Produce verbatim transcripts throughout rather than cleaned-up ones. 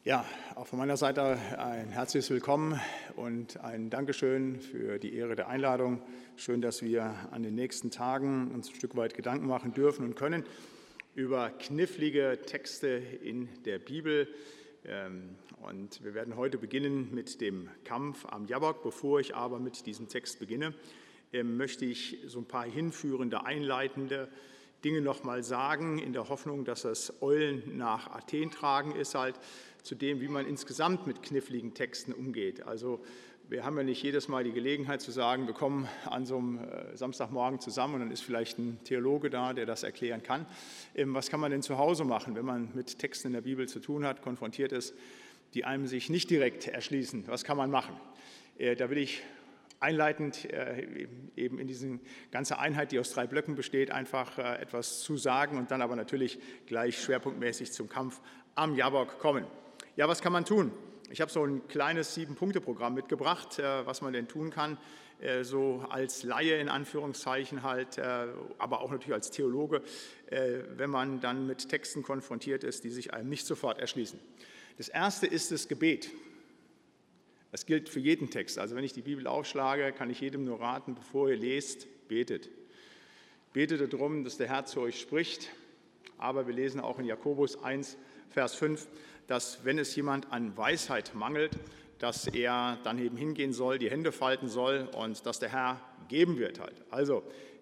Ja, auch von meiner Seite ein herzliches Willkommen und ein Dankeschön für die Ehre der Einladung. Schön, dass wir an den nächsten Tagen uns ein Stück weit Gedanken machen dürfen und können über knifflige Texte in der Bibel. Und wir werden heute beginnen mit dem Kampf am Jabbok. Bevor ich aber mit diesem Text beginne, möchte ich so ein paar hinführende, einleitende Dinge noch mal sagen, in der Hoffnung, dass das Eulen nach Athen tragen ist, halt zu dem, wie man insgesamt mit kniffligen Texten umgeht. Also wir haben ja nicht jedes Mal die Gelegenheit zu sagen, wir kommen an so einem Samstagmorgen zusammen und dann ist vielleicht ein Theologe da, der das erklären kann. Was kann man denn zu Hause machen, wenn man mit Texten in der Bibel zu tun hat, konfrontiert ist, die einem sich nicht direkt erschließen? Was kann man machen? Da will ich einleitend eben in diese ganze Einheit, die aus drei Blöcken besteht, einfach etwas zu sagen und dann aber natürlich gleich schwerpunktmäßig zum Kampf am Jabbok kommen. Ja, was kann man tun? Ich habe so ein kleines Sieben-Punkte-Programm mitgebracht, was man denn tun kann, so als Laie in Anführungszeichen halt, aber auch natürlich als Theologe, wenn man dann mit Texten konfrontiert ist, die sich einem nicht sofort erschließen. Das erste ist das Gebet. Das gilt für jeden Text. Also wenn ich die Bibel aufschlage, kann ich jedem nur raten, bevor ihr lest, betet. Betet darum, dass der Herr zu euch spricht. Aber wir lesen auch in Jakobus eins, Vers fünf, dass wenn es jemand an Weisheit mangelt, dass er dann eben hingehen soll, die Hände falten soll und dass der Herr geben wird halt. Also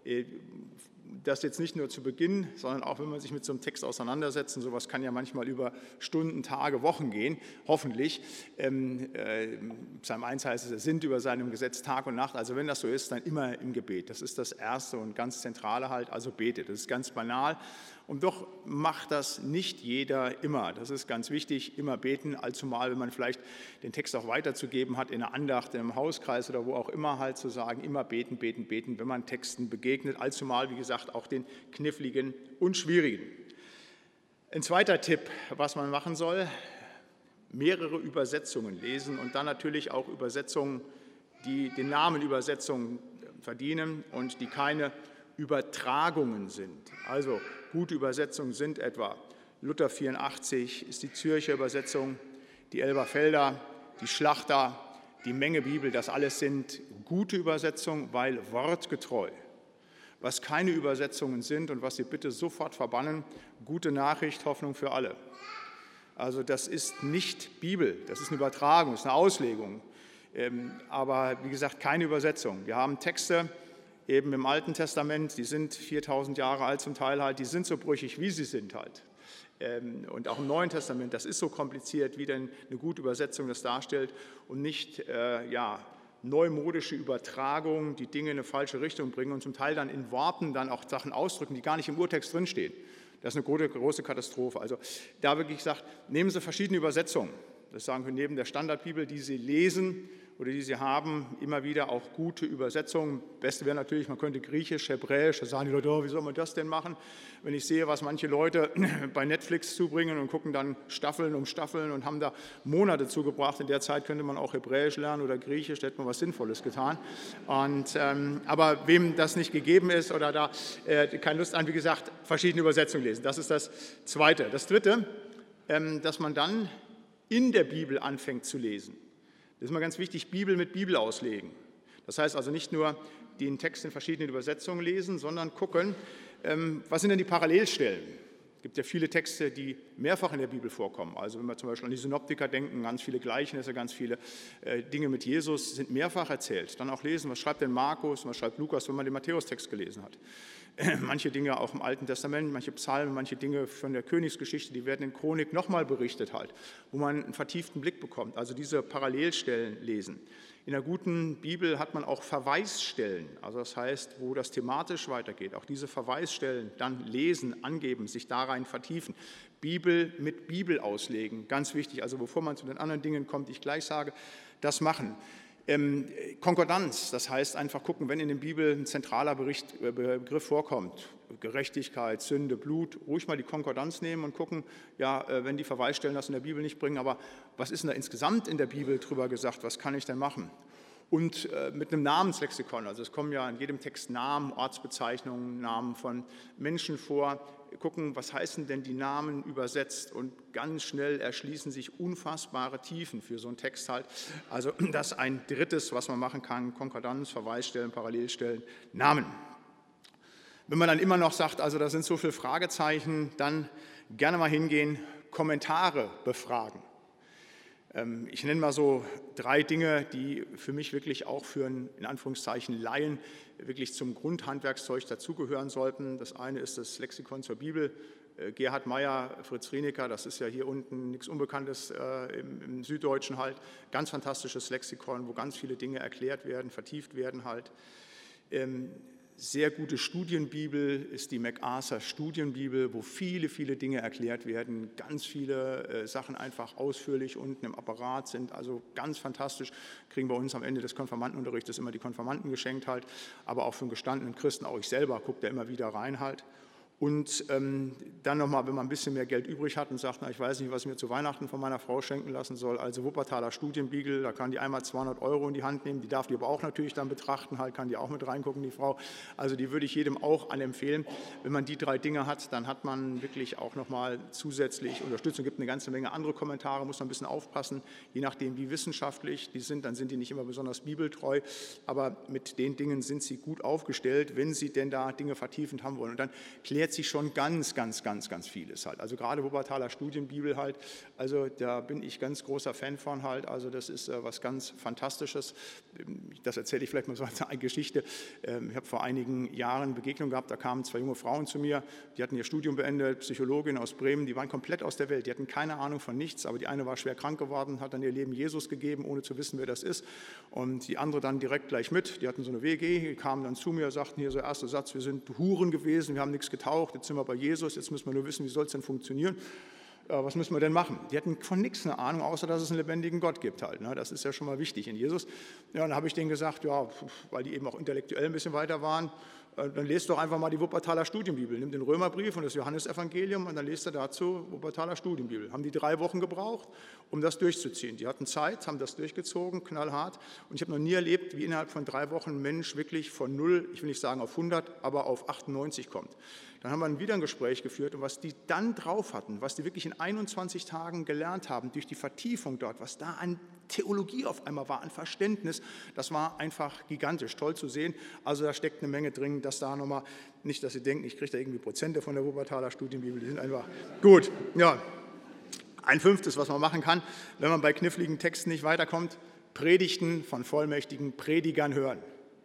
das jetzt nicht nur zu Beginn, sondern auch wenn man sich mit so einem Text auseinandersetzt, und sowas kann ja manchmal über Stunden, Tage, Wochen gehen, hoffentlich. Ähm, äh, Psalm eins heißt es, er sinnt über seinem Gesetz Tag und Nacht. Also wenn das so ist, dann immer im Gebet. Das ist das Erste und ganz Zentrale halt, also betet. Das ist ganz banal. Und doch macht das nicht jeder immer. Das ist ganz wichtig, immer beten, allzumal, wenn man vielleicht den Text auch weiterzugeben hat, in einer Andacht, in einem Hauskreis oder wo auch immer halt zu sagen, immer beten, beten, beten, wenn man Texten begegnet, allzumal, wie gesagt, auch den kniffligen und schwierigen. Ein zweiter Tipp, was man machen soll, mehrere Übersetzungen lesen und dann natürlich auch Übersetzungen, die den Namen Übersetzungen verdienen und die keine Übertragungen sind. Also gute Übersetzungen sind etwa Luther vierundachtzig, ist die Zürcher Übersetzung, die Elberfelder, die Schlachter, die Menge Bibel, das alles sind gute Übersetzungen, weil wortgetreu. Was keine Übersetzungen sind und was Sie bitte sofort verbannen, gute Nachricht, Hoffnung für alle. Also das ist nicht Bibel, das ist eine Übertragung, das ist eine Auslegung, aber wie gesagt, keine Übersetzung. Wir haben Texte, eben im Alten Testament, die sind viertausend Jahre alt zum Teil halt, die sind so brüchig, wie sie sind halt. Und auch im Neuen Testament, das ist so kompliziert, wie denn eine gute Übersetzung das darstellt und nicht äh, ja, neumodische Übertragungen, die Dinge in eine falsche Richtung bringen und zum Teil dann in Worten dann auch Sachen ausdrücken, die gar nicht im Urtext drinstehen. Das ist eine große, große Katastrophe. Also da wirklich gesagt, nehmen Sie verschiedene Übersetzungen. Das sagen wir neben der Standardbibel, die Sie lesen oder die Sie haben, immer wieder auch gute Übersetzungen. Beste wäre natürlich, man könnte Griechisch, Hebräisch, da sagen die Leute, oh, wie soll man das denn machen? Wenn ich sehe, was manche Leute bei Netflix zubringen und gucken dann Staffeln um Staffeln und haben da Monate zugebracht, in der Zeit könnte man auch Hebräisch lernen oder Griechisch, da hätte man was Sinnvolles getan. Und, ähm, aber wem das nicht gegeben ist oder da äh, keine Lust an, wie gesagt, verschiedene Übersetzungen lesen. Das ist das Zweite. Das Dritte, ähm, dass man dann in der Bibel anfängt zu lesen. Das ist immer ganz wichtig, Bibel mit Bibel auslegen. Das heißt also nicht nur den Text in verschiedenen Übersetzungen lesen, sondern gucken, was sind denn die Parallelstellen. Es gibt ja viele Texte, die mehrfach in der Bibel vorkommen. Also wenn wir zum Beispiel an die Synoptiker denken, ganz viele Gleichnisse, ganz viele Dinge mit Jesus sind mehrfach erzählt. Dann auch lesen, was schreibt denn Markus, was schreibt Lukas, wenn man den Matthäus-Text gelesen hat. Manche Dinge auch im Alten Testament, manche Psalmen, manche Dinge von der Königsgeschichte, die werden in Chronik nochmal berichtet halt, wo man einen vertieften Blick bekommt. Also diese Parallelstellen lesen. In der guten Bibel hat man auch Verweisstellen, also das heißt, wo das thematisch weitergeht. Auch diese Verweisstellen dann lesen, angeben, sich da rein vertiefen. Bibel mit Bibel auslegen, ganz wichtig. Also bevor man zu den anderen Dingen kommt, die ich gleich sage, das machen. Ähm, Konkordanz, das heißt einfach gucken, wenn in der Bibel ein zentraler Bericht, äh, Begriff vorkommt, Gerechtigkeit, Sünde, Blut, ruhig mal die Konkordanz nehmen und gucken, ja, äh, wenn die Verweisstellen das in der Bibel nicht bringen, aber was ist denn da insgesamt in der Bibel drüber gesagt, was kann ich denn machen? Und äh, mit einem Namenslexikon, also es kommen ja in jedem Text Namen, Ortsbezeichnungen, Namen von Menschen vor. Wir gucken, was heißen denn die Namen übersetzt, und ganz schnell erschließen sich unfassbare Tiefen für so einen Text halt. Also das ist ein drittes, was man machen kann: Konkordanz, Verweisstellen, Parallelstellen, Namen. Wenn man dann immer noch sagt, also da sind so viele Fragezeichen, dann gerne mal hingehen, Kommentare befragen. Ich nenne mal so drei Dinge, die für mich wirklich auch für einen, in Anführungszeichen, Laien wirklich zum Grundhandwerkszeug dazugehören sollten. Das eine ist das Lexikon zur Bibel. Gerhard Meyer, Fritz Rienecker, das ist ja hier unten nichts Unbekanntes äh, im, im Süddeutschen halt. Ganz fantastisches Lexikon, wo ganz viele Dinge erklärt werden, vertieft werden halt. Ähm, Sehr gute Studienbibel ist die MacArthur Studienbibel, wo viele, viele Dinge erklärt werden, ganz viele äh, Sachen einfach ausführlich unten im Apparat sind, also ganz fantastisch. Kriegen bei uns am Ende des Konfirmandenunterrichtes immer die Konfirmanden geschenkt halt, aber auch für einen gestandenen Christen, auch ich selber, gucke da immer wieder rein halt. Und ähm, dann nochmal, wenn man ein bisschen mehr Geld übrig hat und sagt, na, ich weiß nicht, was ich mir zu Weihnachten von meiner Frau schenken lassen soll, also Wuppertaler Studienbibel, da kann die einmal zweihundert Euro in die Hand nehmen, die darf die aber auch natürlich dann betrachten, halt kann die auch mit reingucken, die Frau. Also die würde ich jedem auch anempfehlen. Wenn man die drei Dinge hat, dann hat man wirklich auch nochmal zusätzlich Unterstützung. Es gibt eine ganze Menge andere Kommentare, muss man ein bisschen aufpassen, je nachdem, wie wissenschaftlich die sind, dann sind die nicht immer besonders bibeltreu, aber mit den Dingen sind sie gut aufgestellt, wenn sie denn da Dinge vertiefend haben wollen. Und dann klärt sich schon ganz, ganz, ganz, ganz vieles halt. Also gerade Wuppertaler Studienbibel halt, also da bin ich ganz großer Fan von halt, also das ist äh, was ganz Fantastisches. Das erzähle ich vielleicht mal so als eine Geschichte. Ähm, ich habe vor einigen Jahren Begegnung gehabt, da kamen zwei junge Frauen zu mir, die hatten ihr Studium beendet, Psychologin aus Bremen, die waren komplett aus der Welt, die hatten keine Ahnung von nichts, aber die eine war schwer krank geworden, hat dann ihr Leben Jesus gegeben, ohne zu wissen, wer das ist, und die andere dann direkt gleich mit, die hatten so eine W G, die kamen dann zu mir, sagten hier so erster Satz, wir sind Huren gewesen, wir haben nichts getaucht, jetzt sind wir bei Jesus, jetzt müssen wir nur wissen, wie soll es denn funktionieren. Was müssen wir denn machen? Die hatten von nichts eine Ahnung, außer dass es einen lebendigen Gott gibt halt. Ne? Das ist ja schon mal wichtig in Jesus. Ja, und dann habe ich denen gesagt, ja, weil die eben auch intellektuell ein bisschen weiter waren, dann lest doch einfach mal die Wuppertaler Studienbibel. Nimm den Römerbrief und das Johannesevangelium und dann lest er dazu Wuppertaler Studienbibel. Haben die drei Wochen gebraucht, um das durchzuziehen. Die hatten Zeit, haben das durchgezogen, knallhart. Und ich habe noch nie erlebt, wie innerhalb von drei Wochen ein Mensch wirklich von null, ich will nicht sagen auf hundert, aber auf achtundneunzig kommt. Dann haben wir wieder ein Gespräch geführt und was die dann drauf hatten, was die wirklich in einundzwanzig Tagen gelernt haben, durch die Vertiefung dort, was da an Theologie auf einmal war, an Verständnis, das war einfach gigantisch, toll zu sehen. Also da steckt eine Menge drin, dass da nochmal, nicht, dass Sie denken, ich kriege da irgendwie Prozente von der Wuppertaler Studienbibel, die sind einfach gut. Ja, ein fünftes, was man machen kann, wenn man bei kniffligen Texten nicht weiterkommt, Predigten von vollmächtigen Predigern hören.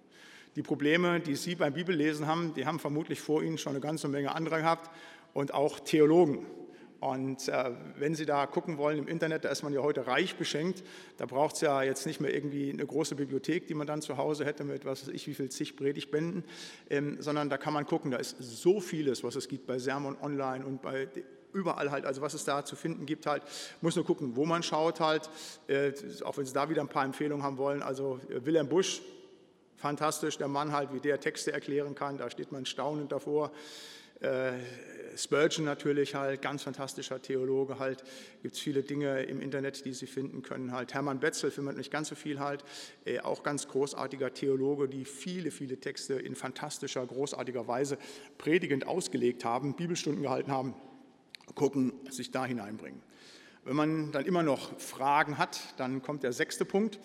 Die Probleme, die Sie beim Bibellesen haben, die haben vermutlich vor Ihnen schon eine ganze Menge andere gehabt und auch Theologen. Und äh, wenn Sie da gucken wollen im Internet, da ist man ja heute reich beschenkt, da braucht es ja jetzt nicht mehr irgendwie eine große Bibliothek, die man dann zu Hause hätte mit was weiß ich wie viel zig Predigtbänden, ähm, sondern da kann man gucken, da ist so vieles, was es gibt bei Sermon Online und bei überall halt, also was es da zu finden gibt halt, muss nur gucken, wo man schaut halt, äh, auch wenn Sie da wieder ein paar Empfehlungen haben wollen, also äh, Wilhelm Busch, fantastisch, der Mann halt, wie der Texte erklären kann, da steht man staunend davor. Äh, Spurgeon natürlich halt, ganz fantastischer Theologe halt, gibt es viele Dinge im Internet, die Sie finden können halt. Hermann Betzel findet nicht ganz so viel halt, äh, auch ganz großartiger Theologe, die viele, viele Texte in fantastischer, großartiger Weise predigend ausgelegt haben, Bibelstunden gehalten haben, gucken, sich da hineinbringen. Wenn man dann immer noch Fragen hat, dann kommt der sechste Punkt.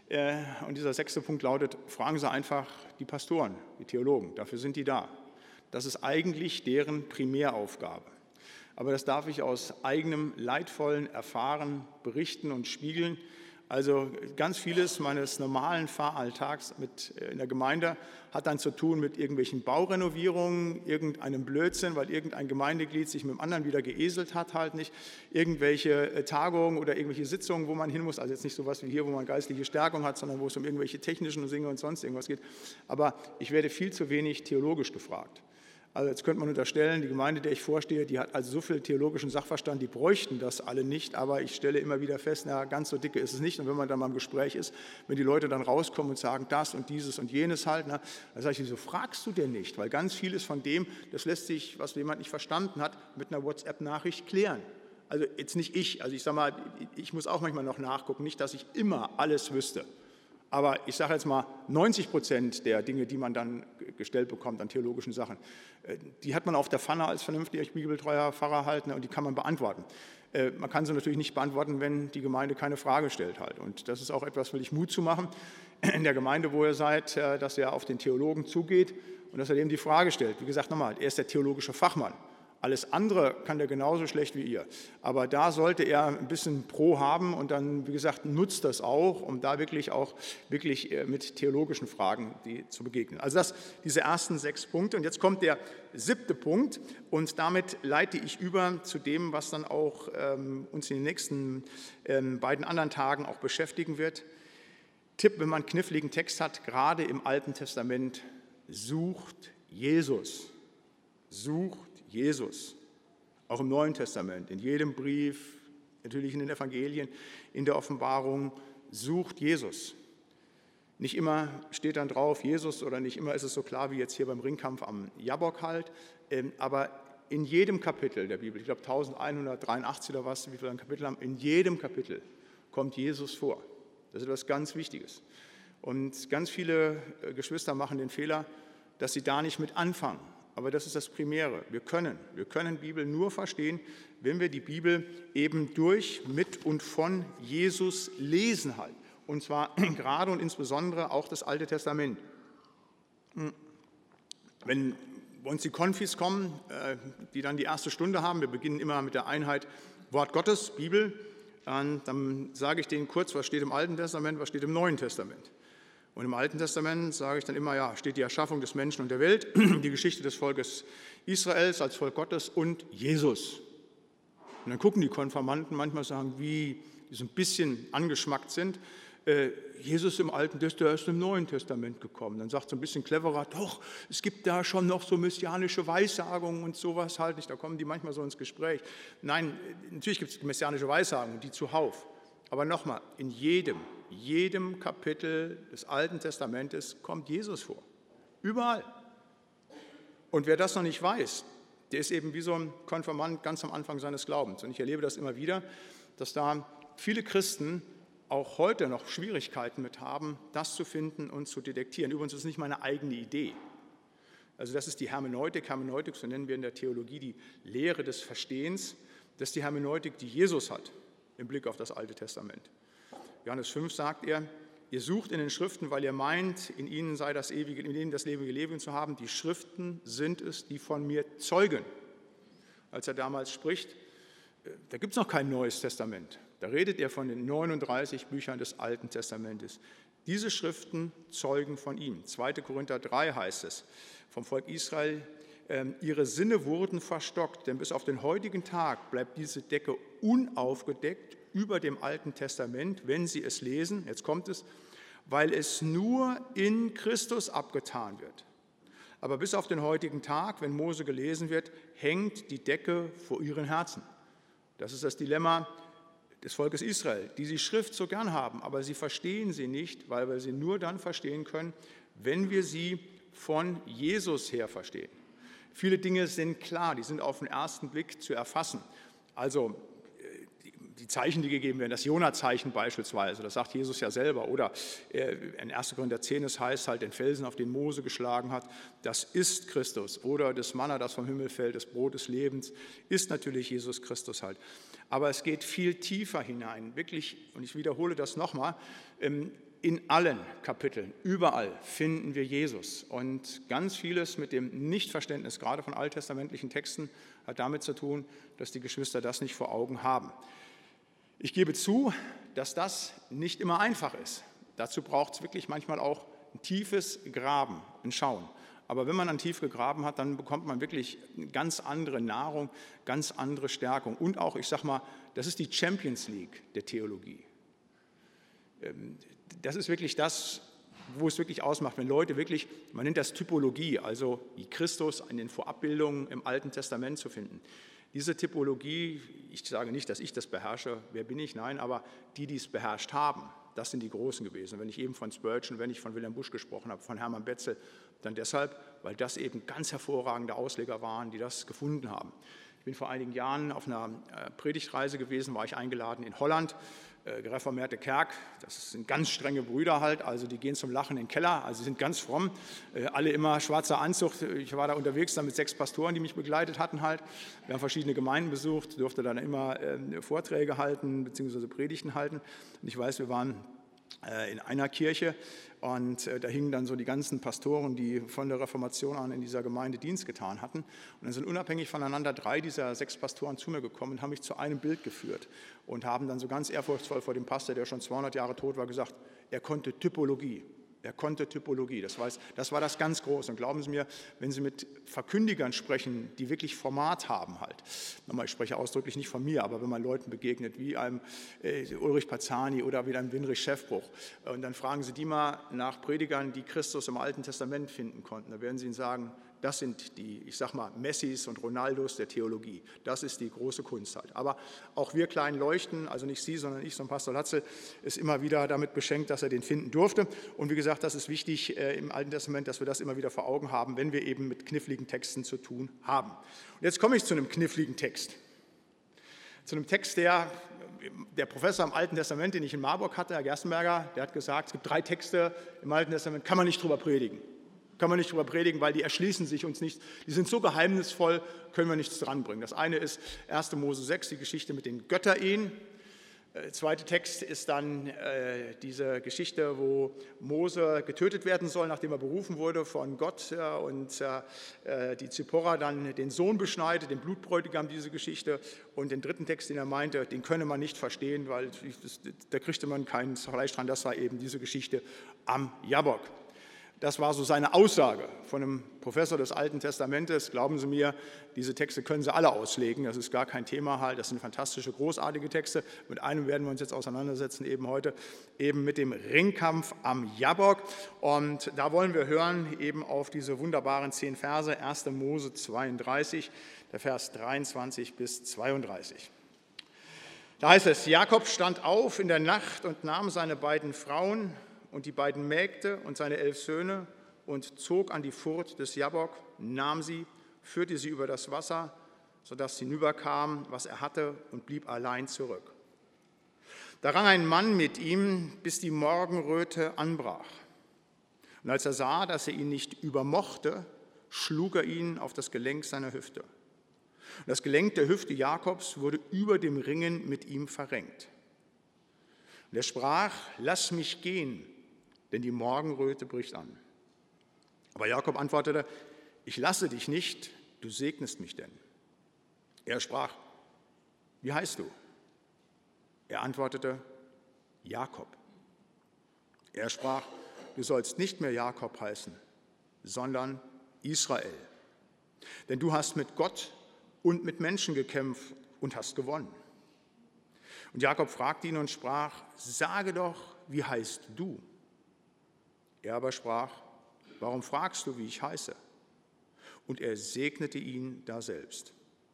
Und dieser sechste Punkt lautet, fragen Sie einfach die Pastoren, die Theologen, dafür sind die da. Das ist eigentlich deren Primäraufgabe. Aber das darf ich aus eigenem leidvollen Erfahren berichten und spiegeln. Also ganz vieles meines normalen Fahralltags mit in der Gemeinde hat dann zu tun mit irgendwelchen Baurenovierungen, irgendeinem Blödsinn, weil irgendein Gemeindeglied sich mit dem anderen wieder geeselt hat, halt nicht, irgendwelche Tagungen oder irgendwelche Sitzungen, wo man hin muss, also jetzt nicht sowas wie hier, wo man geistliche Stärkung hat, sondern wo es um irgendwelche technischen Dinge und sonst irgendwas geht. Aber ich werde viel zu wenig theologisch gefragt. Also jetzt könnte man unterstellen, die Gemeinde, der ich vorstehe, die hat also so viel theologischen Sachverstand, die bräuchten das alle nicht, aber ich stelle immer wieder fest, na, ganz so dicke ist es nicht. Und wenn man dann mal im Gespräch ist, wenn die Leute dann rauskommen und sagen, das und dieses und jenes halt, na, dann sage ich, wieso fragst du denn nicht? Weil ganz vieles von dem, das lässt sich, was jemand nicht verstanden hat, mit einer WhatsApp-Nachricht klären. Also jetzt nicht ich, also ich sage mal, ich muss auch manchmal noch nachgucken, nicht, dass ich immer alles wüsste. Aber ich sage jetzt mal, neunzig Prozent der Dinge, die man dann gestellt bekommt an theologischen Sachen, die hat man auf der Pfanne als vernünftiger bibeltreuer Pfarrer halt, ne, und die kann man beantworten. Man kann sie natürlich nicht beantworten, wenn die Gemeinde keine Frage stellt halt. Und das ist auch etwas, will ich Mut zu machen, in der Gemeinde, wo ihr seid, dass er auf den Theologen zugeht und dass er dem die Frage stellt. Wie gesagt, nochmal, er ist der theologische Fachmann. Alles andere kann der genauso schlecht wie ihr. Aber da sollte er ein bisschen Pro haben und dann, wie gesagt, nutzt das auch, um da wirklich auch wirklich mit theologischen Fragen die, zu begegnen. Also das, diese ersten sechs Punkte. Und jetzt kommt der siebte Punkt und damit leite ich über zu dem, was dann auch ähm, uns in den nächsten ähm, beiden anderen Tagen auch beschäftigen wird. Tipp, wenn man einen kniffligen Text hat, gerade im Alten Testament, sucht Jesus. Sucht Jesus, auch im Neuen Testament, in jedem Brief, natürlich in den Evangelien, in der Offenbarung, sucht Jesus. Nicht immer steht dann drauf Jesus oder nicht immer ist es so klar wie jetzt hier beim Ringkampf am Jabbok halt, aber in jedem Kapitel der Bibel, ich glaube elfhundertdreiundachtzig oder was, wie viele ein Kapitel haben, in jedem Kapitel kommt Jesus vor. Das ist etwas ganz Wichtiges. Und ganz viele Geschwister machen den Fehler, dass sie da nicht mit anfangen. Aber das ist das Primäre. Wir können, wir können Bibel nur verstehen, wenn wir die Bibel eben durch, mit und von Jesus lesen halt. Und zwar gerade und insbesondere auch das Alte Testament. Wenn bei uns die Konfis kommen, die dann die erste Stunde haben, wir beginnen immer mit der Einheit Wort Gottes, Bibel, dann sage ich denen kurz, was steht im Alten Testament, was steht im Neuen Testament. Und im Alten Testament sage ich dann immer, ja, steht die Erschaffung des Menschen und der Welt, die Geschichte des Volkes Israels als Volk Gottes und Jesus. Und dann gucken die Konfirmanden manchmal, sagen, wie die so ein bisschen angeschmackt sind, äh, Jesus im Alten Testament, der ist im Neuen Testament gekommen. Dann sagt so ein bisschen cleverer, doch, es gibt da schon noch so messianische Weissagungen und sowas halt nicht. Da kommen die manchmal so ins Gespräch. Nein, natürlich gibt es messianische Weissagungen, die zuhauf. Aber nochmal, in jedem, jedem Kapitel des Alten Testamentes kommt Jesus vor. Überall. Und wer das noch nicht weiß, der ist eben wie so ein Konfirmand ganz am Anfang seines Glaubens. Und ich erlebe das immer wieder, dass da viele Christen auch heute noch Schwierigkeiten mit haben, das zu finden und zu detektieren. Übrigens ist es nicht meine eigene Idee. Also das ist die Hermeneutik. Hermeneutik, so nennen wir in der Theologie die Lehre des Verstehens. Das ist die Hermeneutik, die Jesus hat im Blick auf das Alte Testament. Johannes fünf sagt er, ihr sucht in den Schriften, weil ihr meint, in ihnen sei das ewige, in ihnen das ewige Leben zu haben. Die Schriften sind es, die von mir zeugen. Als er damals spricht, da gibt es noch kein Neues Testament. Da redet er von den neununddreißig Büchern des Alten Testamentes. Diese Schriften zeugen von ihm. zweiter Korinther drei heißt es vom Volk Israel, ihre Sinne wurden verstockt, denn bis auf den heutigen Tag bleibt diese Decke unaufgedeckt über dem Alten Testament, wenn sie es lesen, jetzt kommt es, weil es nur in Christus abgetan wird. Aber bis auf den heutigen Tag, wenn Mose gelesen wird, hängt die Decke vor ihren Herzen. Das ist das Dilemma des Volkes Israel, die die Schrift so gern haben, aber sie verstehen sie nicht, weil wir sie nur dann verstehen können, wenn wir sie von Jesus her verstehen. Viele Dinge sind klar, die sind auf den ersten Blick zu erfassen. Also die Zeichen, die gegeben werden, das Jona-Zeichen beispielsweise, das sagt Jesus ja selber. Oder in erster Korinther zehn, es heißt halt, den Felsen, auf den Mose geschlagen hat, das ist Christus. Oder das Manna, das vom Himmel fällt, das Brot des Lebens, ist natürlich Jesus Christus halt. Aber es geht viel tiefer hinein, wirklich, und ich wiederhole das nochmal, in allen Kapiteln, überall finden wir Jesus. Und ganz vieles mit dem Nichtverständnis, gerade von alttestamentlichen Texten, hat damit zu tun, dass die Geschwister das nicht vor Augen haben. Ich gebe zu, dass das nicht immer einfach ist. Dazu braucht es wirklich manchmal auch ein tiefes Graben, ein Schauen. Aber wenn man dann tief gegraben hat, dann bekommt man wirklich eine ganz andere Nahrung, ganz andere Stärkung. Und auch, ich sage mal, das ist die Champions League der Theologie. Das ist wirklich das, wo es wirklich ausmacht, wenn Leute wirklich, man nennt das Typologie, also wie Christus in den Vorabbildungen im Alten Testament zu finden. Diese Typologie, ich sage nicht, dass ich das beherrsche, wer bin ich, nein, aber die, die es beherrscht haben, das sind die Großen gewesen. Wenn ich eben von Spurgeon, wenn ich von Wilhelm Busch gesprochen habe, von Hermann Betzel, dann deshalb, weil das eben ganz hervorragende Ausleger waren, die das gefunden haben. Ich bin vor einigen Jahren auf einer Predigtreise gewesen, war ich eingeladen in Holland, gereformierte Kerk, das sind ganz strenge Brüder halt, also die gehen zum Lachen in den Keller, also sind ganz fromm, alle immer schwarzer Anzug. Ich war da unterwegs dann mit sechs Pastoren, die mich begleitet hatten halt. Wir haben verschiedene Gemeinden besucht, durfte dann immer Vorträge halten bzw. Predigten halten. Und ich weiß, wir waren in einer Kirche und da hingen dann so die ganzen Pastoren, die von der Reformation an in dieser Gemeinde Dienst getan hatten. Und dann sind unabhängig voneinander drei dieser sechs Pastoren zu mir gekommen und haben mich zu einem Bild geführt und haben dann so ganz ehrfurchtsvoll vor dem Pastor, der schon zweihundert Jahre tot war, gesagt, er konnte Typologie. Er konnte Typologie, das war, das war das ganz Große. Und glauben Sie mir, wenn Sie mit Verkündigern sprechen, die wirklich Format haben halt, nochmal, ich spreche ausdrücklich nicht von mir, aber wenn man Leuten begegnet, wie einem äh, Ulrich Pazani oder wie einem Winrich Schäffbruch, und dann fragen Sie die mal nach Predigern, die Christus im Alten Testament finden konnten, da werden Sie ihnen sagen, das sind die, ich sag mal, Messis und Ronaldos der Theologie. Das ist die große Kunst halt. Aber auch wir kleinen Leuchten, also nicht Sie, sondern ich, sondern Pastor Latzel, ist immer wieder damit beschenkt, dass er den finden durfte. Und wie gesagt, das ist wichtig äh, im Alten Testament, dass wir das immer wieder vor Augen haben, wenn wir eben mit kniffligen Texten zu tun haben. Und jetzt komme ich zu einem kniffligen Text. Zu einem Text, der der Professor im Alten Testament, den ich in Marburg hatte, Herr Gerstenberger, der hat gesagt, es gibt drei Texte im Alten Testament, kann man nicht drüber predigen. Kann man nicht drüber predigen, weil die erschließen sich uns nicht. Die sind so geheimnisvoll, können wir nichts dranbringen. Das eine ist erster Mose sechs, die Geschichte mit den Götterehen. Der zweite Text ist dann äh, diese Geschichte, wo Mose getötet werden soll, nachdem er berufen wurde von Gott äh, und äh, die Zipporah dann den Sohn beschneidet, den Blutbräutigam, diese Geschichte. Und den dritten Text, den er meinte, den könne man nicht verstehen, weil das, da kriegte man kein Fleisch dran. Das war eben diese Geschichte am Jabbok. Das war so seine Aussage von einem Professor des Alten Testamentes. Glauben Sie mir, diese Texte können Sie alle auslegen. Das ist gar kein Thema halt. Das sind fantastische, großartige Texte. Mit einem werden wir uns jetzt auseinandersetzen, eben heute, eben mit dem Ringkampf am Jabbok. Und da wollen wir hören eben auf diese wunderbaren zehn Verse, erster Mose zweiunddreißig, der Vers dreiundzwanzig bis zweiunddreißig. Da heißt es, Jakob stand auf in der Nacht und nahm seine beiden Frauen und die beiden Mägde und seine elf Söhne und zog an die Furt des Jabbok, nahm sie, führte sie über das Wasser, sodass hinüberkam, was er hatte, und blieb allein zurück. Da rang ein Mann mit ihm, bis die Morgenröte anbrach. Und als er sah, dass er ihn nicht übermochte, schlug er ihn auf das Gelenk seiner Hüfte. Und das Gelenk der Hüfte Jakobs wurde über dem Ringen mit ihm verrenkt. Und er sprach, lass mich gehen, denn die Morgenröte bricht an. Aber Jakob antwortete, ich lasse dich nicht, du segnest mich denn. Er sprach, wie heißt du? Er antwortete, Jakob. Er sprach, du sollst nicht mehr Jakob heißen, sondern Israel. Denn du hast mit Gott und mit Menschen gekämpft und hast gewonnen. Und Jakob fragte ihn und sprach, sage doch, wie heißt du? Er aber sprach, warum fragst du, wie ich heiße? Und er segnete ihn daselbst.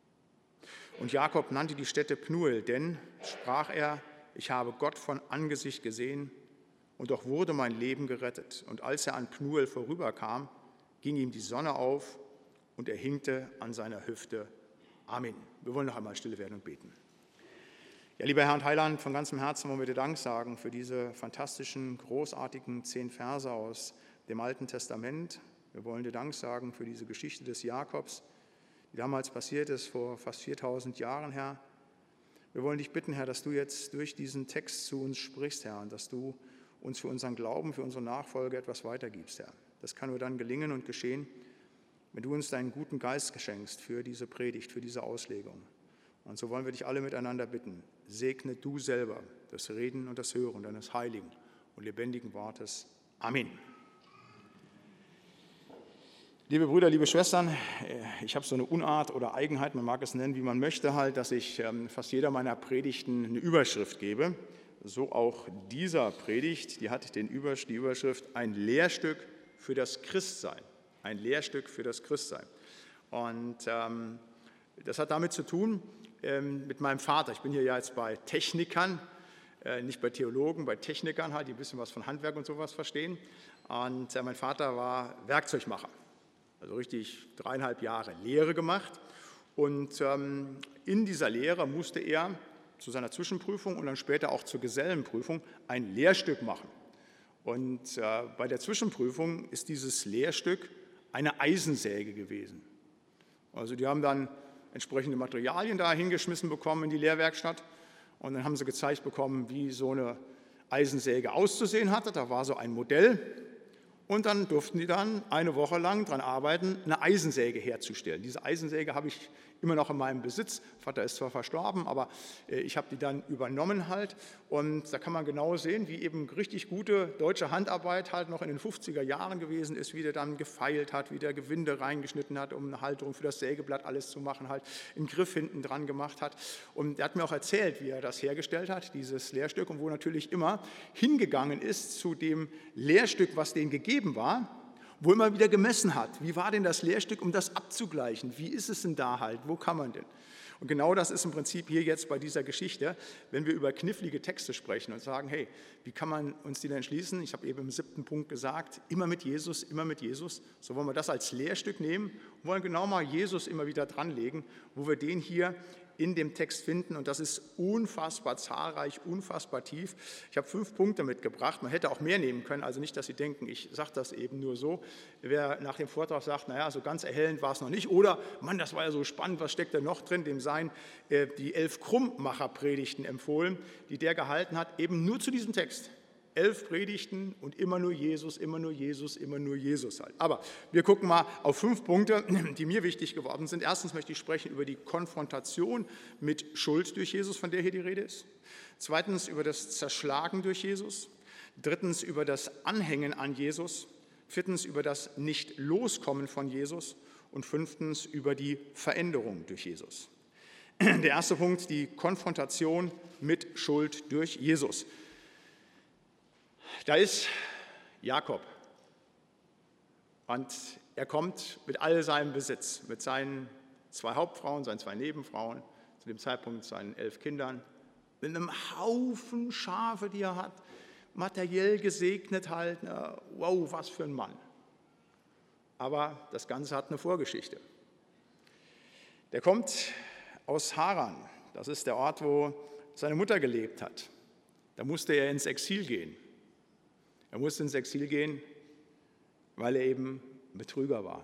Und Jakob nannte die Stätte Pnuel, denn, sprach er, ich habe Gott von Angesicht gesehen, und doch wurde mein Leben gerettet. Und als er an Pnuel vorüberkam, ging ihm die Sonne auf, und er hinkte an seiner Hüfte. Amen. Wir wollen noch einmal stille werden und beten. Ja, lieber Herr und Heiland, von ganzem Herzen wollen wir dir Dank sagen für diese fantastischen, großartigen zehn Verse aus dem Alten Testament. Wir wollen dir Dank sagen für diese Geschichte des Jakobs, die damals passiert ist, vor fast viertausend Jahren, Herr. Wir wollen dich bitten, Herr, dass du jetzt durch diesen Text zu uns sprichst, Herr, und dass du uns für unseren Glauben, für unsere Nachfolge etwas weitergibst, Herr. Das kann nur dann gelingen und geschehen, wenn du uns deinen guten Geist schenkst für diese Predigt, für diese Auslegung. Und so wollen wir dich alle miteinander bitten, segne du selber das Reden und das Hören deines heiligen und lebendigen Wortes. Amen. Liebe Brüder, liebe Schwestern, ich habe so eine Unart oder Eigenheit, man mag es nennen, wie man möchte, halt, dass ich fast jeder meiner Predigten eine Überschrift gebe. So auch dieser Predigt, die hat den Übersch- die Überschrift Ein Lehrstück für das Christsein. Ein Lehrstück für das Christsein. Und ähm, das hat damit zu tun, ähm, mit meinem Vater. Ich bin hier ja jetzt bei Technikern, äh, nicht bei Theologen, bei Technikern halt, die ein bisschen was von Handwerk und sowas verstehen. Und äh, mein Vater war Werkzeugmacher, also richtig dreieinhalb Jahre Lehre gemacht. Und ähm, in dieser Lehre musste er zu seiner Zwischenprüfung und dann später auch zur Gesellenprüfung ein Lehrstück machen. Und äh, bei der Zwischenprüfung ist dieses Lehrstück eine Eisensäge gewesen. Also die haben dann entsprechende Materialien da hingeschmissen bekommen in die Lehrwerkstatt und dann haben sie gezeigt bekommen, wie so eine Eisensäge auszusehen hatte. Da war so ein Modell und dann durften die dann eine Woche lang daran arbeiten, eine Eisensäge herzustellen. Diese Eisensäge habe ich immer noch in meinem Besitz. Vater ist zwar verstorben, aber ich habe die dann übernommen halt. Und da kann man genau sehen, wie eben richtig gute deutsche Handarbeit halt noch in den fünfziger Jahren gewesen ist, wie der dann gefeilt hat, wie der Gewinde reingeschnitten hat, um eine Halterung für das Sägeblatt alles zu machen, halt einen Griff hinten dran gemacht hat. Und er hat mir auch erzählt, wie er das hergestellt hat, dieses Lehrstück, und wo natürlich immer hingegangen ist zu dem Lehrstück, was denen gegeben war, wo immer wieder gemessen hat, wie war denn das Lehrstück, um das abzugleichen, wie ist es denn da halt, wo kann man denn? Und genau das ist im Prinzip hier jetzt bei dieser Geschichte, wenn wir über knifflige Texte sprechen und sagen, hey, wie kann man uns die denn schließen? Ich habe eben im siebten Punkt gesagt, immer mit Jesus, immer mit Jesus. So wollen wir das als Lehrstück nehmen und wollen genau mal Jesus immer wieder dranlegen, wo wir den hier in dem Text finden, und das ist unfassbar zahlreich, unfassbar tief. Ich habe fünf Punkte mitgebracht, man hätte auch mehr nehmen können, also nicht, dass Sie denken, ich sage das eben nur so. Wer nach dem Vortrag sagt, naja, so ganz erhellend war es noch nicht, oder, Mann, das war ja so spannend, was steckt da noch drin, dem seien äh, die elf Krummmacher-Predigten empfohlen, die der gehalten hat, eben nur zu diesem Text. Elf Predigten und immer nur Jesus, immer nur Jesus, immer nur Jesus halt. Aber wir gucken mal auf fünf Punkte, die mir wichtig geworden sind. Erstens möchte ich sprechen über die Konfrontation mit Schuld durch Jesus, von der hier die Rede ist. Zweitens über das Zerschlagen durch Jesus. Drittens über das Anhängen an Jesus. Viertens über das Nicht-Loskommen von Jesus. Und fünftens über die Veränderung durch Jesus. Der erste Punkt, die Konfrontation mit Schuld durch Jesus. Da ist Jakob und er kommt mit all seinem Besitz, mit seinen zwei Hauptfrauen, seinen zwei Nebenfrauen, zu dem Zeitpunkt seinen elf Kindern, mit einem Haufen Schafe, die er hat, materiell gesegnet halt, wow, was für ein Mann. Aber das Ganze hat eine Vorgeschichte. Der kommt aus Haran, das ist der Ort, wo seine Mutter gelebt hat. Da musste er ins Exil gehen. Er musste ins Exil gehen, weil er eben Betrüger war.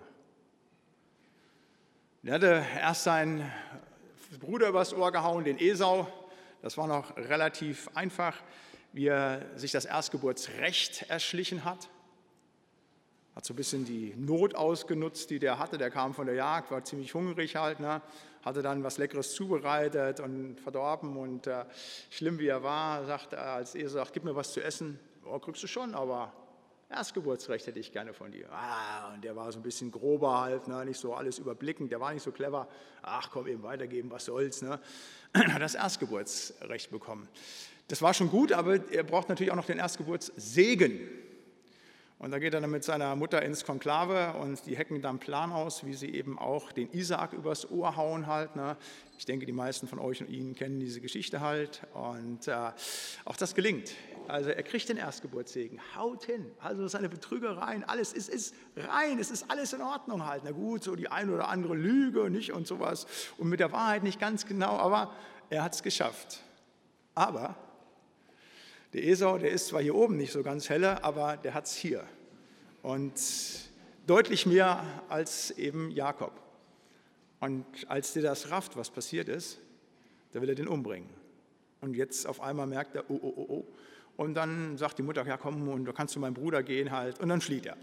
Er hatte erst seinen Bruder übers Ohr gehauen, den Esau. Das war noch relativ einfach, wie er sich das Erstgeburtsrecht erschlichen hat. Hat so ein bisschen die Not ausgenutzt, die der hatte. Der kam von der Jagd, war ziemlich hungrig halt, ne? Hatte dann was Leckeres zubereitet und verdorben. Und äh, schlimm wie er war, sagt er, als Esau sagt, gib mir was zu essen. Oh, kriegst du schon, aber Erstgeburtsrecht hätte ich gerne von dir. Ah, und der war so ein bisschen grober halt, ne? Nicht so alles überblickend, der war nicht so clever. Ach komm, eben weitergeben, was soll's. Ne? Hat das Erstgeburtsrecht bekommen. Das war schon gut, aber er braucht natürlich auch noch den Erstgeburtssegen. Und da geht er dann mit seiner Mutter ins Konklave und die hacken dann einen Plan aus, wie sie eben auch den Isaak übers Ohr hauen halt. Ne? Ich denke, die meisten von euch und Ihnen kennen diese Geschichte halt. Und äh, auch das gelingt. Also er kriegt den Erstgeburtssegen, haut hin. Also seine Betrügereien, alles ist, ist rein, es ist alles in Ordnung halt. Na gut, so die eine oder andere Lüge nicht und sowas. Und mit der Wahrheit nicht ganz genau, aber er hat es geschafft. Aber der Esau, der ist zwar hier oben nicht so ganz helle, aber der hat es hier. Und deutlich mehr als eben Jakob. Und als der das rafft, was passiert ist, da will er den umbringen. Und jetzt auf einmal merkt er, oh, oh, oh, oh. Und dann sagt die Mutter, ja komm, und da kannst du meinen Bruder gehen halt. Und dann flieht er.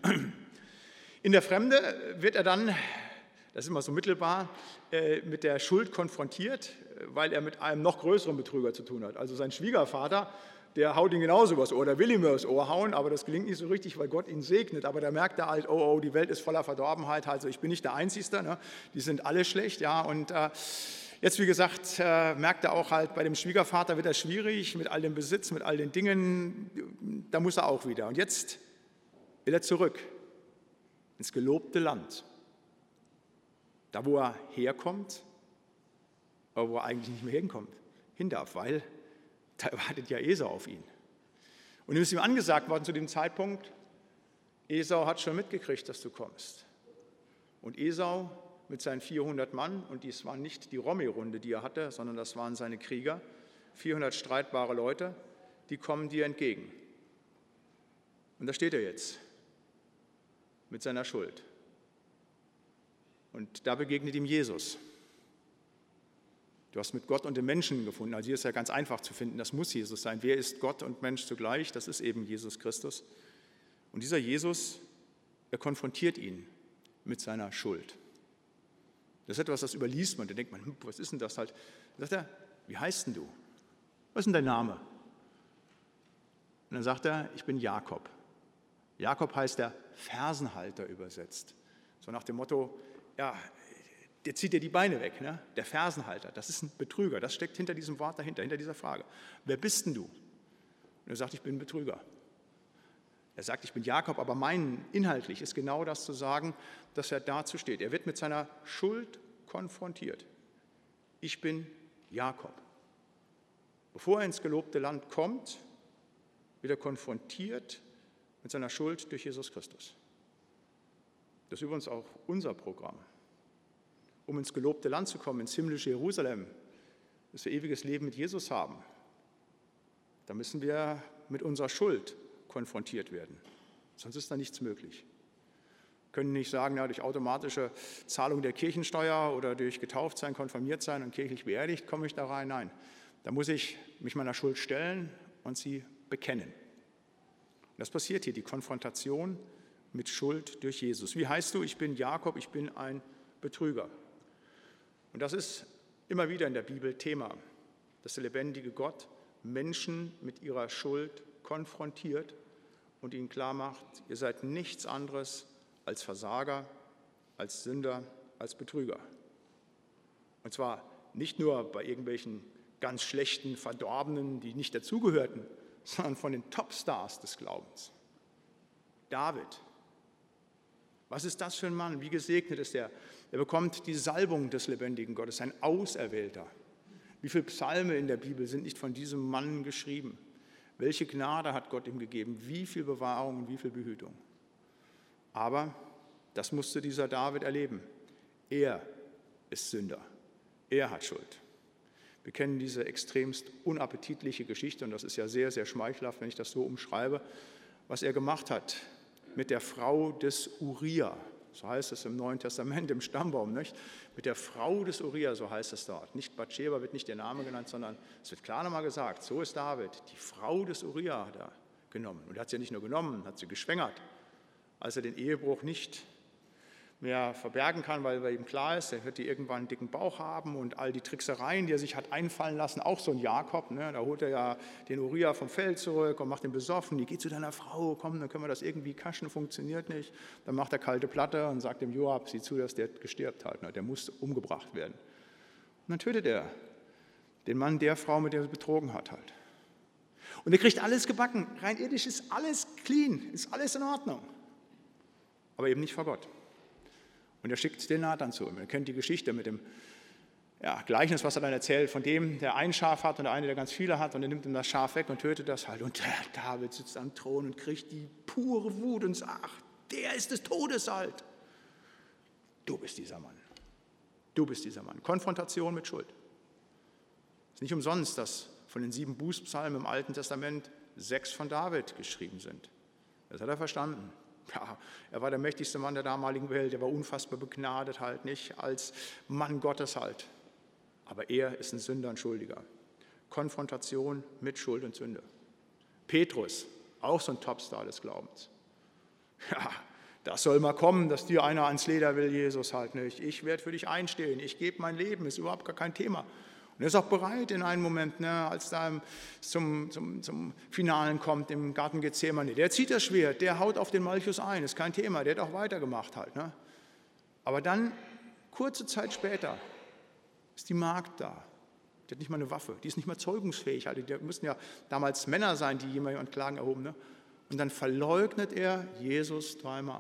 In der Fremde wird er dann, das ist immer so mittelbar, mit der Schuld konfrontiert, weil er mit einem noch größeren Betrüger zu tun hat. Also sein Schwiegervater, der haut ihn genauso übers Ohr, der will ihm übers Ohr hauen, aber das gelingt nicht so richtig, weil Gott ihn segnet. Aber da merkt er halt, oh, oh, die Welt ist voller Verdorbenheit, also ich bin nicht der Einzige, ne? Die sind alle schlecht, ja. Und äh, jetzt, wie gesagt, äh, merkt er auch halt, bei dem Schwiegervater wird er schwierig, mit all dem Besitz, mit all den Dingen, da muss er auch wieder. Und jetzt will er zurück ins gelobte Land, da wo er herkommt, aber wo er eigentlich nicht mehr hinkommt, hin darf, weil da wartet ja Esau auf ihn. Und ihm ist ihm angesagt worden zu dem Zeitpunkt, Esau hat schon mitgekriegt, dass du kommst. Und Esau mit seinen vierhundert Mann, und dies war nicht die Romy-Runde, die er hatte, sondern das waren seine Krieger, vierhundert streitbare Leute, die kommen dir entgegen. Und da steht er jetzt mit seiner Schuld. Und da begegnet ihm Jesus. Du hast mit Gott und dem Menschen gefunden. Also hier ist ja ganz einfach zu finden, das muss Jesus sein. Wer ist Gott und Mensch zugleich? Das ist eben Jesus Christus. Und dieser Jesus, er konfrontiert ihn mit seiner Schuld. Das ist etwas, das überliest man. Da denkt man, hm, was ist denn das halt? Da sagt er, wie heißt denn du? Was ist denn dein Name? Und dann sagt er, ich bin Jakob. Jakob heißt der Fersenhalter übersetzt. So nach dem Motto, ja, der zieht dir die Beine weg, ne? Der Fersenhalter, das ist ein Betrüger, das steckt hinter diesem Wort dahinter, hinter dieser Frage. Wer bist denn du? Und er sagt, ich bin ein Betrüger. Er sagt, ich bin Jakob, aber mein inhaltlich ist genau das zu sagen, dass er dazu steht. Er wird mit seiner Schuld konfrontiert. Ich bin Jakob. Bevor er ins gelobte Land kommt, wird er konfrontiert mit seiner Schuld durch Jesus Christus. Das ist übrigens auch unser Programm. Um ins gelobte Land zu kommen, ins himmlische Jerusalem, dass wir ewiges Leben mit Jesus haben, da müssen wir mit unserer Schuld konfrontiert werden. Sonst ist da nichts möglich. Wir können nicht sagen, ja, durch automatische Zahlung der Kirchensteuer oder durch getauft sein, konfirmiert sein und kirchlich beerdigt komme ich da rein. Nein, da muss ich mich meiner Schuld stellen und sie bekennen. Und das passiert hier, die Konfrontation mit Schuld durch Jesus. Wie heißt du? Ich bin Jakob, ich bin ein Betrüger. Und das ist immer wieder in der Bibel Thema, dass der lebendige Gott Menschen mit ihrer Schuld konfrontiert und ihnen klar macht, ihr seid nichts anderes als Versager, als Sünder, als Betrüger. Und zwar nicht nur bei irgendwelchen ganz schlechten, Verdorbenen, die nicht dazugehörten, sondern von den Topstars des Glaubens. David. Was ist das für ein Mann? Wie gesegnet ist er? Er bekommt die Salbung des lebendigen Gottes, ein Auserwählter. Wie viele Psalme in der Bibel sind nicht von diesem Mann geschrieben? Welche Gnade hat Gott ihm gegeben? Wie viel Bewahrung und wie viel Behütung? Aber das musste dieser David erleben. Er ist Sünder. Er hat Schuld. Wir kennen diese extremst unappetitliche Geschichte, und das ist ja sehr, sehr schmeichelhaft, wenn ich das so umschreibe, was er gemacht hat mit der Frau des Uria. So heißt es im Neuen Testament, im Stammbaum, nicht? Mit der Frau des Uria, so heißt es dort. Nicht Bathscheba wird nicht ihr Name genannt, sondern es wird klar nochmal gesagt, so ist David, die Frau des Uria hat er genommen. Und er hat sie ja nicht nur genommen, hat sie geschwängert, als er den Ehebruch nicht mehr verbergen kann, weil bei ihm klar ist, er wird die irgendwann einen dicken Bauch haben und all die Tricksereien, die er sich hat einfallen lassen, auch so ein Jakob, ne? Da holt er ja den Uria vom Feld zurück und macht ihn besoffen, die geht zu deiner Frau, komm, dann können wir das irgendwie kaschen, funktioniert nicht. Dann macht er kalte Platte und sagt dem Joab, sieh zu, dass der gestirbt hat, ne? Der muss umgebracht werden. Und dann tötet er den Mann der Frau, mit der er betrogen hat halt. Und er kriegt alles gebacken, rein irdisch ist alles clean, ist alles in Ordnung, aber eben nicht vor Gott. Und er schickt den Nathan zu ihm. Ihr kennt die Geschichte mit dem ja, Gleichnis, was er dann erzählt, von dem, der ein Schaf hat und der eine, der ganz viele hat, und er nimmt ihm das Schaf weg und tötet das halt. Und der David sitzt am Thron und kriegt die pure Wut und sagt, der ist des Todes halt. Du bist dieser Mann. Du bist dieser Mann. Konfrontation mit Schuld. Es ist nicht umsonst, dass von den sieben Bußpsalmen im Alten Testament sechs von David geschrieben sind. Das hat er verstanden. Ja, er war der mächtigste Mann der damaligen Welt, er war unfassbar begnadet halt, nicht als Mann Gottes halt. Aber er ist ein Sünder und Schuldiger. Konfrontation mit Schuld und Sünde. Petrus, auch so ein Topstar des Glaubens. Ja, das soll mal kommen, dass dir einer ans Leder will, Jesus halt nicht. Ich werde für dich einstehen, ich gebe mein Leben, ist überhaupt gar kein Thema. Und er ist auch bereit in einem Moment, ne, als da zum, zum, zum Finalen kommt im Garten Gethsemane. Der zieht das Schwert, der haut auf den Malchus ein, ist kein Thema, der hat auch weitergemacht halt. Ne. Aber dann, kurze Zeit später, ist die Magd da. Die hat nicht mal eine Waffe, die ist nicht mal zeugungsfähig. Also die müssten ja damals Männer sein, die jemand Klagen erhoben. Ne. Und dann verleugnet er Jesus dreimal.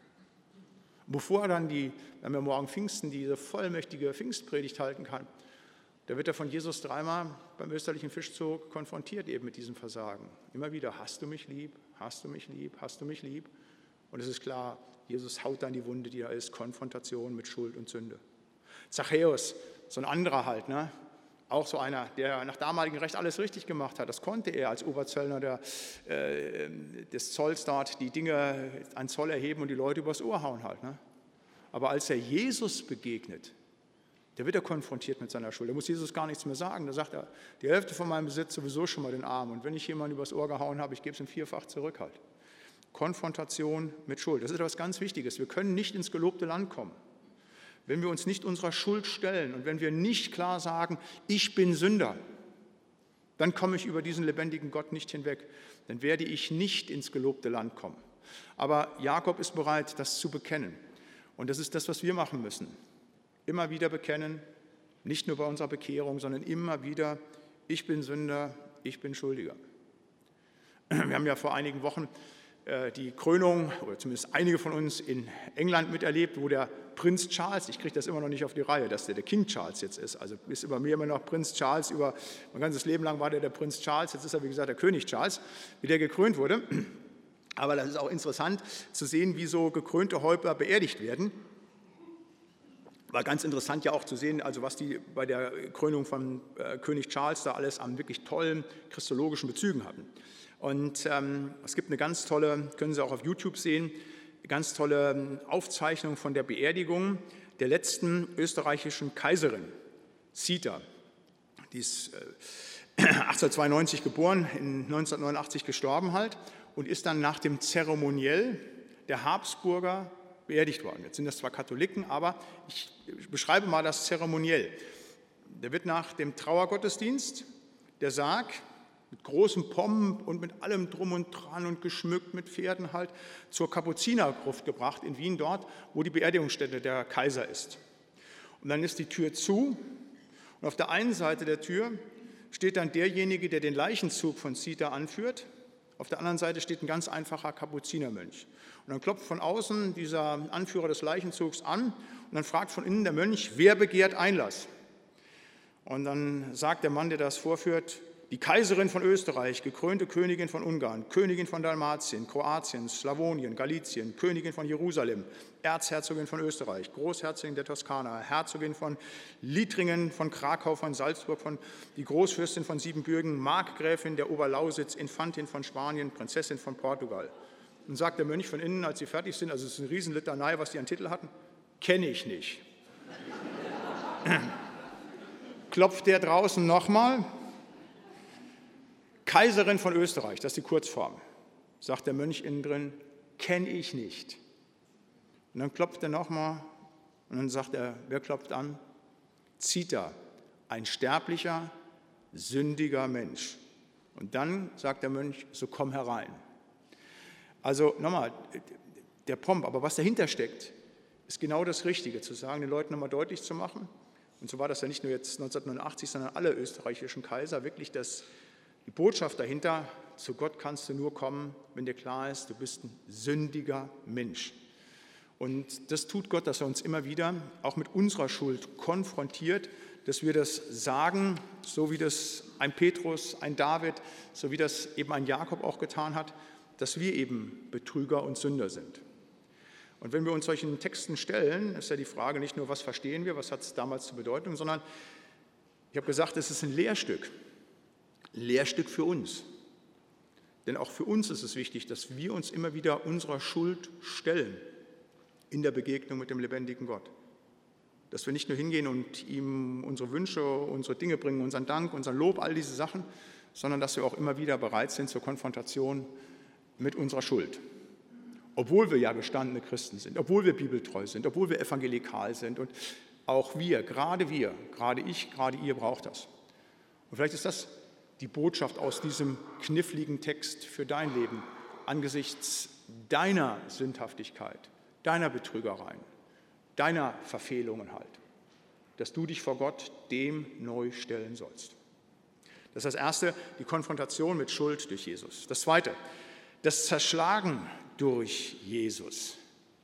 Bevor er dann die, wenn wir morgen Pfingsten, diese vollmächtige Pfingstpredigt halten kann, da wird er von Jesus dreimal beim österlichen Fischzug konfrontiert eben mit diesem Versagen. Immer wieder, hast du mich lieb, hast du mich lieb, hast du mich lieb? Und es ist klar, Jesus haut dann die Wunde, die da ist, Konfrontation mit Schuld und Sünde. Zachäus, so ein anderer halt, ne? Auch so einer, der nach damaligem Recht alles richtig gemacht hat. Das konnte er als Oberzöllner der, äh, des Zolls dort, die Dinge an Zoll erheben und die Leute übers Ohr hauen halt. Ne? Aber als er Jesus begegnet, der wird er konfrontiert mit seiner Schuld. Da muss Jesus gar nichts mehr sagen. Da sagt er, die Hälfte von meinem Besitz sowieso schon mal den Arm. Und wenn ich jemanden übers Ohr gehauen habe, ich gebe es ihm vierfach zurück halt. Konfrontation mit Schuld. Das ist etwas ganz Wichtiges. Wir können nicht ins gelobte Land kommen, wenn wir uns nicht unserer Schuld stellen und wenn wir nicht klar sagen, ich bin Sünder. Dann komme ich über diesen lebendigen Gott nicht hinweg. Dann werde ich nicht ins gelobte Land kommen. Aber Jakob ist bereit, das zu bekennen. Und das ist das, was wir machen müssen. Immer wieder bekennen, nicht nur bei unserer Bekehrung, sondern immer wieder, ich bin Sünder, ich bin Schuldiger. Wir haben ja vor einigen Wochen die Krönung, oder zumindest einige von uns in England miterlebt, wo der Prinz Charles, ich kriege das immer noch nicht auf die Reihe, dass der der King Charles jetzt ist, also ist über mir immer noch Prinz Charles, über mein ganzes Leben lang war der der Prinz Charles, jetzt ist er wie gesagt der König Charles, wie der gekrönt wurde. Aber das ist auch interessant zu sehen, wie so gekrönte Häupter beerdigt werden. War ganz interessant ja auch zu sehen, also was die bei der Krönung von äh, König Charles da alles an wirklich tollen christologischen Bezügen hatten. Und ähm, es gibt eine ganz tolle, können Sie auch auf YouTube sehen, ganz tolle Aufzeichnung von der Beerdigung der letzten österreichischen Kaiserin, Zita. Die ist äh, achtzehnhundertzweiundneunzig geboren, in neunzehnhundertneunundachtzig gestorben halt und ist dann nach dem Zeremoniell der Habsburger beerdigt worden. Jetzt sind das zwar Katholiken, aber ich beschreibe mal das Zeremoniell. Der wird nach dem Trauergottesdienst, der Sarg, mit großem Pomp und mit allem Drum und Dran und geschmückt mit Pferden halt zur Kapuzinergruft gebracht in Wien, dort, wo die Beerdigungsstätte der Kaiser ist. Und dann ist die Tür zu und auf der einen Seite der Tür steht dann derjenige, der den Leichenzug von Zita anführt. Auf der anderen Seite steht ein ganz einfacher Kapuzinermönch. Und dann klopft von außen dieser Anführer des Leichenzugs an und dann fragt von innen der Mönch, wer begehrt Einlass? Und dann sagt der Mann, der das vorführt, die Kaiserin von Österreich, gekrönte Königin von Ungarn, Königin von Dalmatien, Kroatien, Slawonien, Galizien, Königin von Jerusalem, Erzherzogin von Österreich, Großherzogin der Toskana, Herzogin von Littringen, von Krakau, von Salzburg, von die Großfürstin von Siebenbürgen, Markgräfin der Oberlausitz, Infantin von Spanien, Prinzessin von Portugal. Und sagt der Mönch von innen, als sie fertig sind, also es ist eine Riesenlitanei, was die an Titel hatten, kenne ich nicht. Klopft der draußen nochmal. Kaiserin von Österreich, das ist die Kurzform, sagt der Mönch innen drin, kenne ich nicht. Und dann klopft er nochmal und dann sagt er, wer klopft an? Zita, ein sterblicher, sündiger Mensch. Und dann sagt der Mönch, so komm herein. Also nochmal, der Pomp, aber was dahinter steckt, ist genau das Richtige, zu sagen, den Leuten nochmal deutlich zu machen. Und so war das ja nicht nur jetzt neunzehnhundertneunundachtzig, sondern alle österreichischen Kaiser, wirklich das Die Botschaft dahinter, zu Gott kannst du nur kommen, wenn dir klar ist, du bist ein sündiger Mensch. Und das tut Gott, dass er uns immer wieder auch mit unserer Schuld konfrontiert, dass wir das sagen, so wie das ein Petrus, ein David, so wie das eben ein Jakob auch getan hat, dass wir eben Betrüger und Sünder sind. Und wenn wir uns solchen Texten stellen, ist ja die Frage nicht nur, was verstehen wir, was hat es damals zur Bedeutung, sondern ich habe gesagt, es ist ein Lehrstück. Lehrstück für uns. Denn auch für uns ist es wichtig, dass wir uns immer wieder unserer Schuld stellen in der Begegnung mit dem lebendigen Gott. Dass wir nicht nur hingehen und ihm unsere Wünsche, unsere Dinge bringen, unseren Dank, unseren Lob, all diese Sachen, sondern dass wir auch immer wieder bereit sind zur Konfrontation mit unserer Schuld. Obwohl wir ja gestandene Christen sind, obwohl wir bibeltreu sind, obwohl wir evangelikal sind. Und auch wir, gerade wir, gerade ich, gerade ihr braucht das. Und vielleicht ist das die Botschaft aus diesem kniffligen Text für dein Leben angesichts deiner Sündhaftigkeit, deiner Betrügereien, deiner Verfehlungen halt, dass du dich vor Gott dem neu stellen sollst. Das ist das Erste, die Konfrontation mit Schuld durch Jesus. Das Zweite, das Zerschlagen durch Jesus.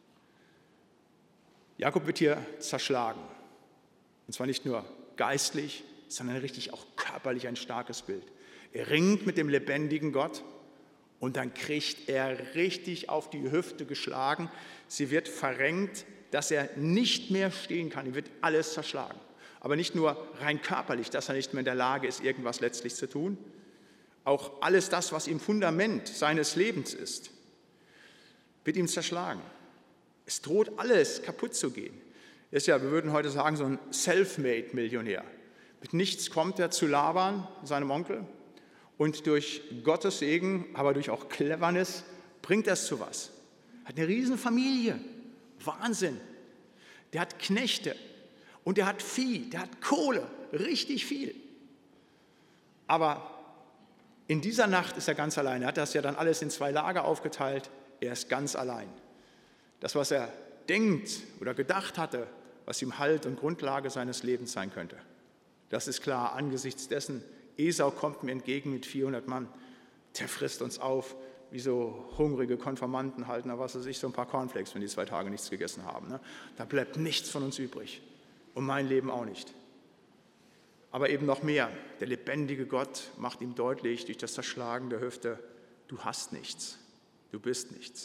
Jakob wird hier zerschlagen. Und zwar nicht nur geistlich, sondern richtig auch körperlich ein starkes Bild. Er ringt mit dem lebendigen Gott Und dann kriegt er richtig auf die Hüfte geschlagen. Sie wird verrenkt, dass er nicht mehr stehen kann. Ihm wird alles zerschlagen. Aber nicht nur rein körperlich, dass er nicht mehr in der Lage ist, irgendwas letztlich zu tun. Auch alles das, was ihm Fundament seines Lebens ist, wird ihm zerschlagen. Es droht alles kaputt zu gehen. Er ist ja, wir würden heute sagen, so ein Self-Made-Millionär. Mit nichts kommt er zu Laban, seinem Onkel, und durch Gottes Segen, aber durch auch Cleverness, bringt er es zu was. Er hat eine riesen Familie, Wahnsinn. Der hat Knechte und der hat Vieh, der hat Kohle, richtig viel. Aber in dieser Nacht ist er ganz allein. Er hat das ja dann alles in zwei Lager aufgeteilt. Er ist ganz allein. Das, was er denkt oder gedacht hatte, was ihm Halt und Grundlage seines Lebens sein könnte, das ist klar angesichts dessen. Esau kommt mir entgegen mit vierhundert Mann. Der frisst uns auf, wie so hungrige Konformanten halten, da was weiß ich, so ein paar Cornflakes, wenn die zwei Tage nichts gegessen haben. Ne? Da bleibt nichts von uns übrig. Und mein Leben auch nicht. Aber eben noch mehr. Der lebendige Gott macht ihm deutlich durch das Zerschlagen der Hüfte, du hast nichts, du bist nichts.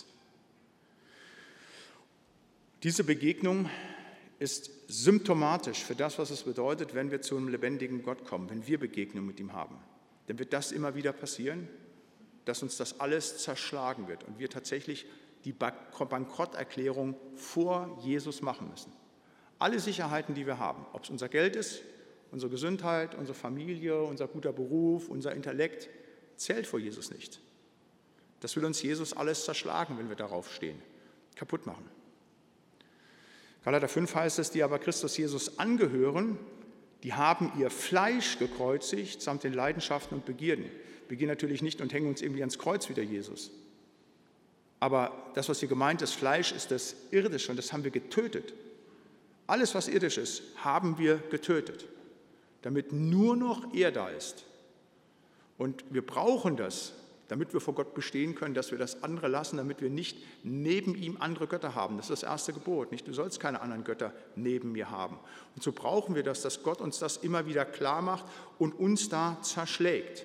Diese Begegnung ist symptomatisch für das, was es bedeutet, wenn wir zu einem lebendigen Gott kommen, wenn wir Begegnung mit ihm haben. Dann wird das immer wieder passieren, dass uns das alles zerschlagen wird und wir tatsächlich die Bankrotterklärung vor Jesus machen müssen. Alle Sicherheiten, die wir haben, ob es unser Geld ist, unsere Gesundheit, unsere Familie, unser guter Beruf, unser Intellekt, zählt vor Jesus nicht. Das will uns Jesus alles zerschlagen, wenn wir darauf stehen, kaputt machen. Galater fünf heißt es, die aber Christus Jesus angehören, die haben ihr Fleisch gekreuzigt, samt den Leidenschaften und Begierden. Wir gehen natürlich nicht und hängen uns irgendwie ans Kreuz wie der Jesus. Aber das, was hier gemeint ist, Fleisch, ist das Irdische und das haben wir getötet. Alles, was irdisch ist, haben wir getötet, damit nur noch er da ist. Und wir brauchen das, damit wir vor Gott bestehen können, dass wir das andere lassen, damit wir nicht neben ihm andere Götter haben. Das ist das erste Gebot, nicht? Du sollst keine anderen Götter neben mir haben. Und so brauchen wir das, dass Gott uns das immer wieder klar macht und uns da zerschlägt.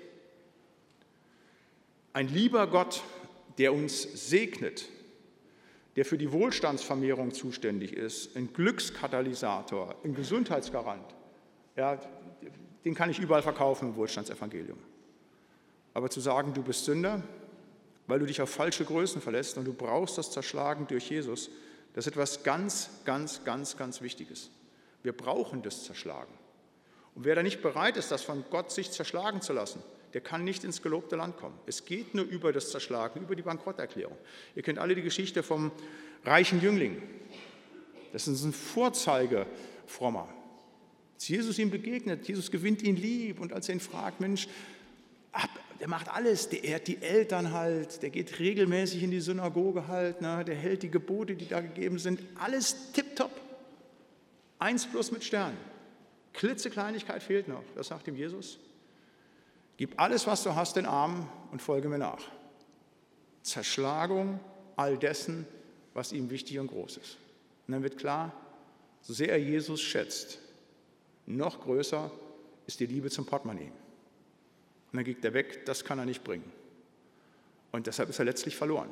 Ein lieber Gott, der uns segnet, der für die Wohlstandsvermehrung zuständig ist, ein Glückskatalysator, ein Gesundheitsgarant, ja, den kann ich überall verkaufen im Wohlstandsevangelium. Aber zu sagen, du bist Sünder, weil du dich auf falsche Größen verlässt und du brauchst das Zerschlagen durch Jesus, das ist etwas ganz, ganz, ganz, ganz Wichtiges. Wir brauchen das Zerschlagen. Und wer da nicht bereit ist, das von Gott sich zerschlagen zu lassen, der kann nicht ins gelobte Land kommen. Es geht nur über das Zerschlagen, über die Bankrotterklärung. Ihr kennt alle die Geschichte vom reichen Jüngling. Das ist ein Vorzeige-Frommer. Als Jesus ihm begegnet, Jesus gewinnt ihn lieb und als er ihn fragt, Mensch, der macht alles, der ehrt die Eltern halt, der geht regelmäßig in die Synagoge halt, ne, der hält die Gebote, die da gegeben sind, alles tipptopp. Eins plus mit Stern. Klitzekleinigkeit fehlt noch, das sagt ihm Jesus. Gib alles, was du hast, den Armen und folge mir nach. Zerschlagung all dessen, was ihm wichtig und groß ist. Und dann wird klar, so sehr er Jesus schätzt, noch größer ist die Liebe zum Portemonnaie. Und dann geht er weg, das kann er nicht bringen. Und deshalb ist er letztlich verloren.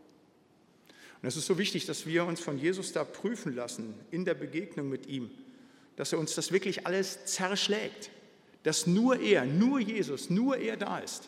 Und es ist so wichtig, dass wir uns von Jesus da prüfen lassen, in der Begegnung mit ihm, dass er uns das wirklich alles zerschlägt. Dass nur er, nur Jesus, nur er da ist.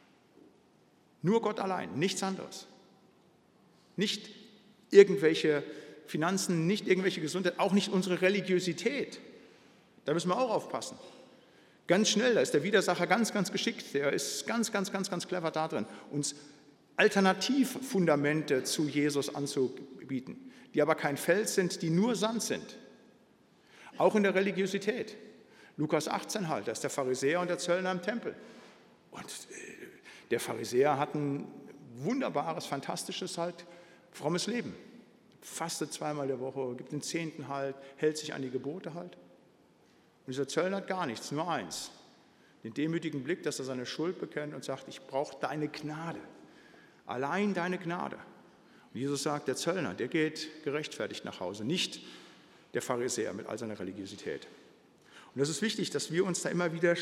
Nur Gott allein, nichts anderes. Nicht irgendwelche Finanzen, nicht irgendwelche Gesundheit, auch nicht unsere Religiosität. Da müssen wir auch aufpassen. Ganz schnell, da ist der Widersacher ganz, ganz geschickt, der ist ganz, ganz, ganz, ganz clever da drin, uns Alternativfundamente zu Jesus anzubieten, die aber kein Fels sind, die nur Sand sind. Auch in der Religiosität. Lukas achtzehn halt, da ist der Pharisäer und der Zöllner im Tempel. Und der Pharisäer hat ein wunderbares, fantastisches, halt frommes Leben. Fastet zweimal der Woche, gibt den Zehnten halt, hält sich an die Gebote halt. Und dieser Zöllner hat gar nichts, nur eins. Den demütigen Blick, dass er seine Schuld bekennt und sagt, ich brauche deine Gnade. Allein deine Gnade. Und Jesus sagt, der Zöllner, der geht gerechtfertigt nach Hause, nicht der Pharisäer mit all seiner Religiosität. Und das ist wichtig, dass wir uns da immer wieder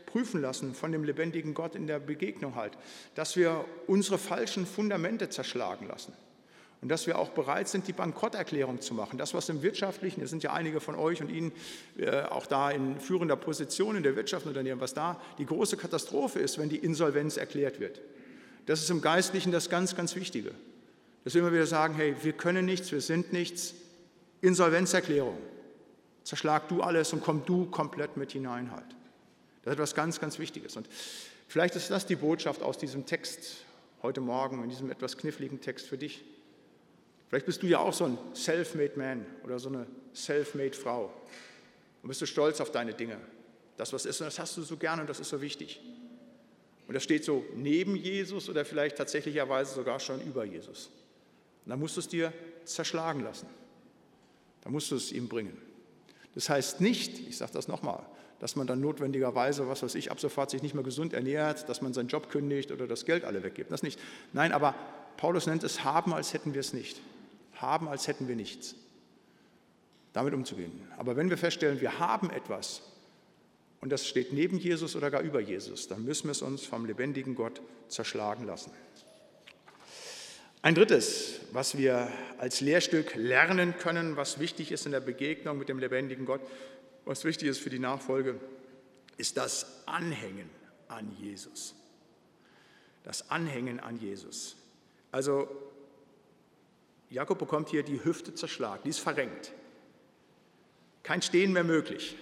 prüfen lassen von dem lebendigen Gott in der Begegnung halt, dass wir unsere falschen Fundamente zerschlagen lassen und dass wir auch bereit sind, die Bankrotterklärung zu machen. Das, was im Wirtschaftlichen, es sind ja einige von euch und Ihnen äh, auch da in führender Position in der Wirtschaft unternehmen, was da die große Katastrophe ist, wenn die Insolvenz erklärt wird. Das ist im Geistlichen das ganz, ganz Wichtige. Dass wir immer wieder sagen, hey, wir können nichts, wir sind nichts. Insolvenzerklärung. Zerschlag du alles und komm du komplett mit hinein halt. Das ist etwas ganz, ganz Wichtiges. Und vielleicht ist das die Botschaft aus diesem Text heute Morgen, in diesem etwas kniffligen Text für dich. Vielleicht bist du ja auch so ein self-made man oder so eine self-made Frau. Und bist du stolz auf deine Dinge. Das, was ist, und das hast du so gern und das ist so wichtig. Und das steht so neben Jesus oder vielleicht tatsächlicherweise sogar schon über Jesus. Und dann musst du es dir zerschlagen lassen. Dann musst du es ihm bringen. Das heißt nicht, ich sage das nochmal, dass man dann notwendigerweise, was weiß ich, ab sofort sich nicht mehr gesund ernährt, dass man seinen Job kündigt oder das Geld alle weggibt. Das nicht. Nein, aber Paulus nennt es haben, als hätten wir es nicht. Haben, als hätten wir nichts. Damit umzugehen. Aber wenn wir feststellen, wir haben etwas und das steht neben Jesus oder gar über Jesus, dann müssen wir es uns vom lebendigen Gott zerschlagen lassen. Ein drittes, was wir als Lehrstück lernen können, was wichtig ist in der Begegnung mit dem lebendigen Gott, was wichtig ist für die Nachfolge, ist das Anhängen an Jesus. Das Anhängen an Jesus. Also Jakob bekommt hier die Hüfte zerschlagen, die ist verrenkt. Kein Stehen mehr möglich.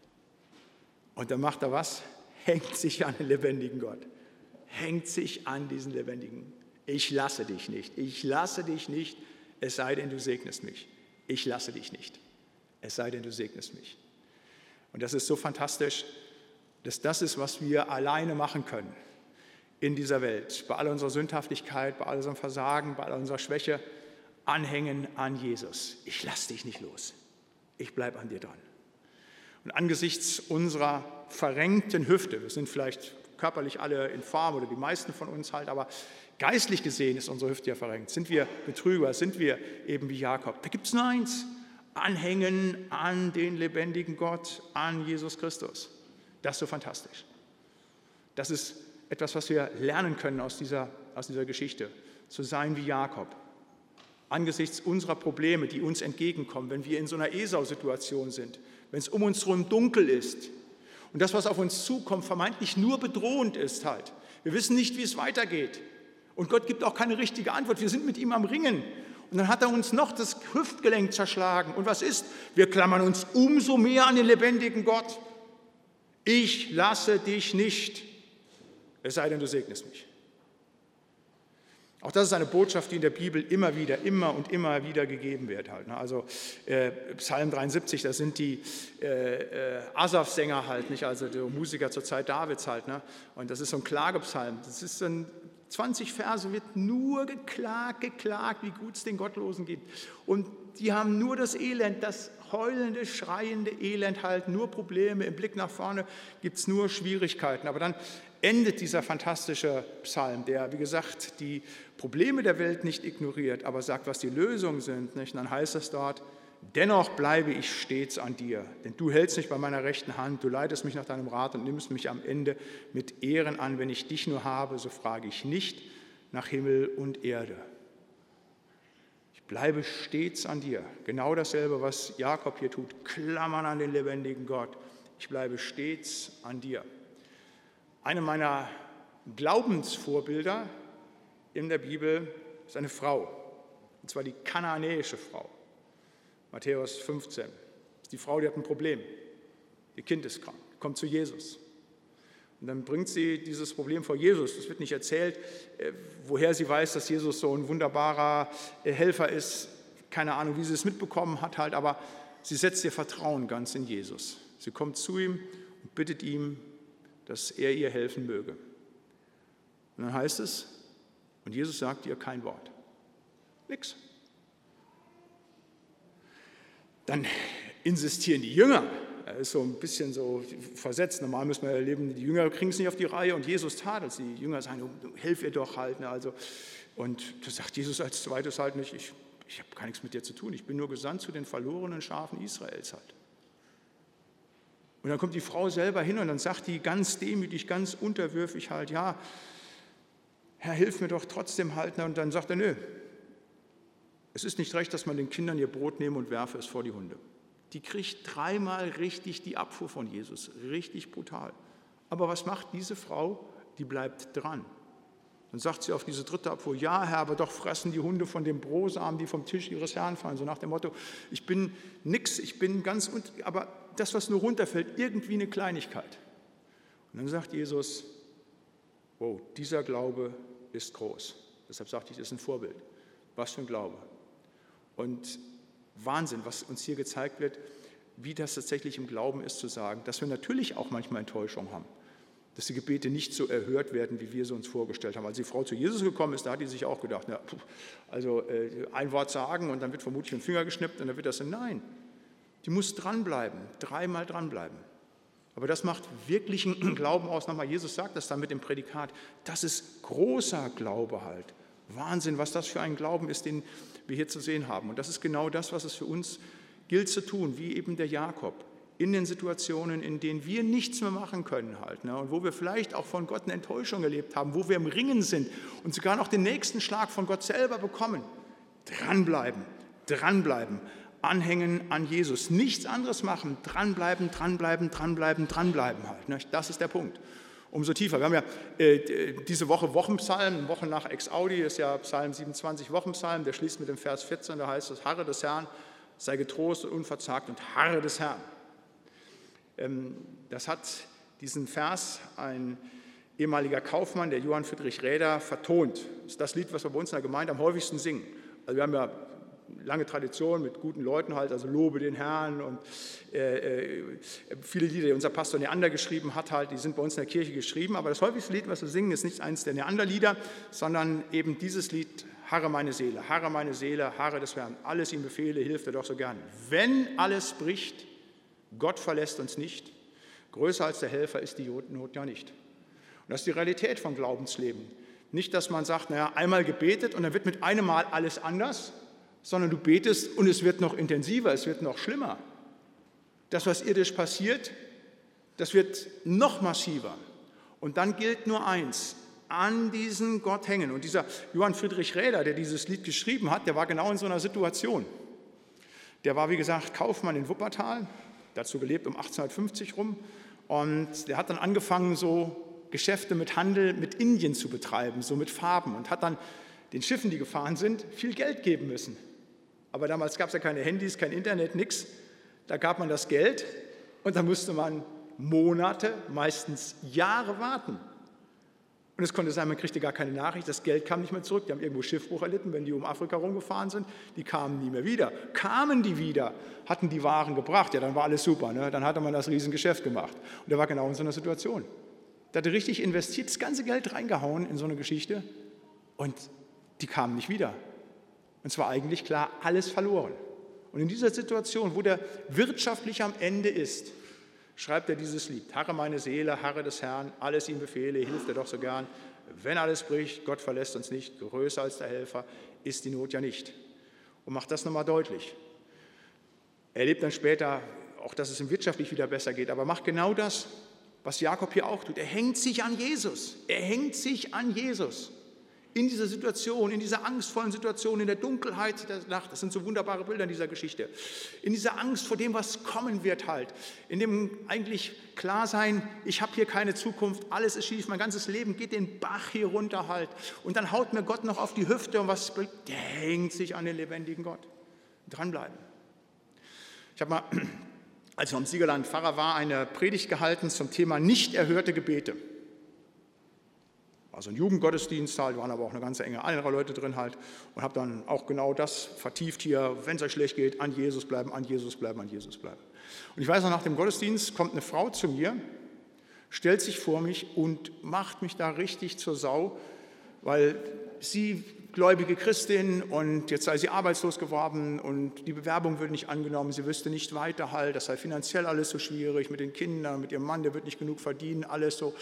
Und dann macht er was? Hängt sich an den lebendigen Gott. Hängt sich an diesen lebendigen. Ich lasse dich nicht. Ich lasse dich nicht, es sei denn, du segnest mich. Ich lasse dich nicht, es sei denn, du segnest mich. Und das ist so fantastisch, dass das ist, was wir alleine machen können in dieser Welt. Bei all unserer Sündhaftigkeit, bei all unserem Versagen, bei all unserer Schwäche. Anhängen an Jesus. Ich lasse dich nicht los. Ich bleibe an dir dran. Und angesichts unserer verrenkten Hüfte, wir sind vielleicht körperlich alle in Form oder die meisten von uns halt, aber geistlich gesehen ist unsere Hüfte ja verrenkt. Sind wir Betrüger? Sind wir eben wie Jakob? Da gibt es nur eins. Anhängen an den lebendigen Gott, an Jesus Christus. Das ist so fantastisch. Das ist etwas, was wir lernen können aus dieser, aus dieser Geschichte. Zu sein wie Jakob. Angesichts unserer Probleme, die uns entgegenkommen, wenn wir in so einer Esau-Situation sind, wenn es um uns herum dunkel ist und das, was auf uns zukommt, vermeintlich nur bedrohend ist halt. Wir wissen nicht, wie es weitergeht und Gott gibt auch keine richtige Antwort. Wir sind mit ihm am Ringen und dann hat er uns noch das Hüftgelenk zerschlagen. Und was ist? Wir klammern uns umso mehr an den lebendigen Gott. Ich lasse dich nicht, es sei denn, du segnest mich. Auch das ist eine Botschaft, die in der Bibel immer wieder, immer und immer wieder gegeben wird. Halt, ne? Also äh, Psalm dreiundsiebzig, das sind die äh, äh, Asaf-Sänger halt, nicht? Also die Musiker zur Zeit Davids halt. Ne? Und das ist so ein Klagepsalm. Das ist ein zwanzig Verse, wird nur geklagt, geklagt, wie gut es den Gottlosen geht. Und die haben nur das Elend, das heulende, schreiende Elend halt, nur Probleme. Im Blick nach vorne gibt es nur Schwierigkeiten. Aber dann endet dieser fantastische Psalm, der, wie gesagt, die Probleme der Welt nicht ignoriert, aber sagt, was die Lösungen sind. Nicht? Und dann heißt es dort, dennoch bleibe ich stets an dir, denn du hältst mich bei meiner rechten Hand, du leitest mich nach deinem Rat und nimmst mich am Ende mit Ehren an. Wenn ich dich nur habe, so frage ich nicht nach Himmel und Erde. Ich bleibe stets an dir. Genau dasselbe, was Jakob hier tut, klammern an den lebendigen Gott. Ich bleibe stets an dir. Eine meiner Glaubensvorbilder in der Bibel ist eine Frau, und zwar die kanaanäische Frau. Matthäus fünfzehn. Das ist die Frau, die hat ein Problem. Ihr Kind ist krank, kommt zu Jesus. Und dann bringt sie dieses Problem vor Jesus. Es wird nicht erzählt, woher sie weiß, dass Jesus so ein wunderbarer Helfer ist. Keine Ahnung, wie sie es mitbekommen hat, halt, aber sie setzt ihr Vertrauen ganz in Jesus. Sie kommt zu ihm und bittet ihm, dass er ihr helfen möge. Und dann heißt es, und Jesus sagt ihr kein Wort. Nix. Dann insistieren die Jünger. Er ist so ein bisschen so versetzt. Normal müssen wir erleben, die Jünger kriegen es nicht auf die Reihe und Jesus tadelt sie. Die Jünger sagen, hilf ihr doch halt. Ne? Also, und da sagt Jesus als zweites halt nicht, ich, ich habe gar nichts mit dir zu tun. Ich bin nur gesandt zu den verlorenen Schafen Israels halt. Und dann kommt die Frau selber hin und dann sagt die ganz demütig, ganz unterwürfig halt, ja, Herr, hilf mir doch trotzdem halt. Und dann sagt er, nö, es ist nicht recht, dass man den Kindern ihr Brot nehme und werfe es vor die Hunde. Die kriegt dreimal richtig die Abfuhr von Jesus, richtig brutal. Aber was macht diese Frau? Die bleibt dran. Dann sagt sie auf diese dritte Abfuhr, ja Herr, aber doch fressen die Hunde von dem Brosamen, die vom Tisch ihres Herrn fallen. So nach dem Motto, ich bin nix, ich bin ganz, aber das, was nur runterfällt, irgendwie eine Kleinigkeit. Und dann sagt Jesus, wow, dieser Glaube ist groß. Deshalb sagte ich, das ist ein Vorbild. Was für ein Glaube. Und Wahnsinn, was uns hier gezeigt wird, wie das tatsächlich im Glauben ist, zu sagen, dass wir natürlich auch manchmal Enttäuschung haben, dass die Gebete nicht so erhört werden, wie wir sie uns vorgestellt haben. Als die Frau zu Jesus gekommen ist, da hat die sich auch gedacht, na, also äh, ein Wort sagen und dann wird vermutlich ein Finger geschnippt und dann wird das ein Nein. Die muss dranbleiben, dreimal dranbleiben. Aber das macht wirklichen Glauben aus. Nochmal, Jesus sagt das dann mit dem Prädikat, das ist großer Glaube halt. Wahnsinn, was das für ein Glauben ist, den wir hier zu sehen haben. Und das ist genau das, was es für uns gilt zu tun, wie eben der Jakob. In den Situationen, in denen wir nichts mehr machen können halt, ne, und wo wir vielleicht auch von Gott eine Enttäuschung erlebt haben, wo wir im Ringen sind und sogar noch den nächsten Schlag von Gott selber bekommen. Dranbleiben, dranbleiben, anhängen an Jesus, nichts anderes machen, dranbleiben, dranbleiben, dranbleiben, dranbleiben halt. Ne, das ist der Punkt. Umso tiefer. Wir haben ja äh, diese Woche Wochenpsalm, Woche nach Ex-Audi, ist ja Psalm siebenundzwanzig Wochenpsalm, der schließt mit dem Vers vierzehn, da heißt es, Harre des Herrn, sei getrost und unverzagt und harre des Herrn. Das hat diesen Vers ein ehemaliger Kaufmann, der Johann Friedrich Räder, vertont. Das ist das Lied, was wir bei uns in der Gemeinde am häufigsten singen. Also wir haben ja lange Tradition mit guten Leuten halt, also Lobe den Herrn und äh, viele Lieder, die unser Pastor Neander geschrieben hat, halt, die sind bei uns in der Kirche geschrieben. Aber das häufigste Lied, was wir singen, ist nicht eines der Neander-Lieder, sondern eben dieses Lied, Harre meine Seele, harre meine Seele, harre des Herrn, alles ihm befehle, hilft er doch so gern. Wenn alles bricht, Gott verlässt uns nicht, größer als der Helfer ist die Not ja nicht. Und das ist die Realität von Glaubensleben. Nicht, dass man sagt, naja, einmal gebetet und dann wird mit einem Mal alles anders, sondern du betest und es wird noch intensiver, es wird noch schlimmer. Das, was irdisch passiert, das wird noch massiver. Und dann gilt nur eins, an diesen Gott hängen. Und dieser Johann Friedrich Räder, der dieses Lied geschrieben hat, der war genau in so einer Situation. Der war, wie gesagt, Kaufmann in Wuppertal, dazu gelebt um achtzehnhundertfünfzig rum. Und der hat dann angefangen, so Geschäfte mit Handel mit Indien zu betreiben, so mit Farben. Und hat dann den Schiffen, die gefahren sind, viel Geld geben müssen. Aber damals gab es ja keine Handys, kein Internet, nichts. Da gab man das Geld und da musste man Monate, meistens Jahre warten. Und es konnte sein, man kriegte gar keine Nachricht, das Geld kam nicht mehr zurück. Die haben irgendwo Schiffbruch erlitten, wenn die um Afrika rumgefahren sind. Die kamen nie mehr wieder. Kamen die wieder, hatten die Waren gebracht, ja, dann war alles super. Ne? Dann hatte man das Riesengeschäft gemacht. Und er war genau in so einer Situation. Der hatte richtig investiert, das ganze Geld reingehauen in so eine Geschichte und die kamen nicht wieder. Und zwar eigentlich klar, alles verloren. Und in dieser Situation, wo der wirtschaftlich am Ende ist, schreibt er dieses Lied. Harre meine Seele, harre des Herrn, alles ihm befehle, hilft er doch so gern. Wenn alles bricht, Gott verlässt uns nicht, größer als der Helfer ist die Not ja nicht. Und macht das nochmal deutlich. Er erlebt dann später auch, dass es ihm wirtschaftlich wieder besser geht, aber macht genau das, was Jakob hier auch tut. Er hängt sich an Jesus. Er hängt sich an Jesus. In dieser Situation, in dieser angstvollen Situation, in der Dunkelheit der Nacht, das sind so wunderbare Bilder in dieser Geschichte, in dieser Angst vor dem, was kommen wird halt, in dem eigentlich klar sein, ich habe hier keine Zukunft, alles ist schief, mein ganzes Leben geht den Bach hier runter halt und dann haut mir Gott noch auf die Hüfte und was, der hängt sich an den lebendigen Gott. Dranbleiben. Ich habe mal, als ich noch im Siegerland Pfarrer war, eine Predigt gehalten zum Thema nicht erhörte Gebete. Also ein Jugendgottesdienst halt, waren aber auch eine ganze Enge anderer Leute drin halt und habe dann auch genau das vertieft hier, wenn es euch schlecht geht, an Jesus bleiben, an Jesus bleiben, an Jesus bleiben. Und ich weiß noch, nach dem Gottesdienst kommt eine Frau zu mir, stellt sich vor mich und macht mich da richtig zur Sau, weil sie gläubige Christin und jetzt sei sie arbeitslos geworden und die Bewerbung wird nicht angenommen, sie wüsste nicht weiter halt, das sei finanziell alles so schwierig mit den Kindern, mit ihrem Mann, der wird nicht genug verdienen, alles so.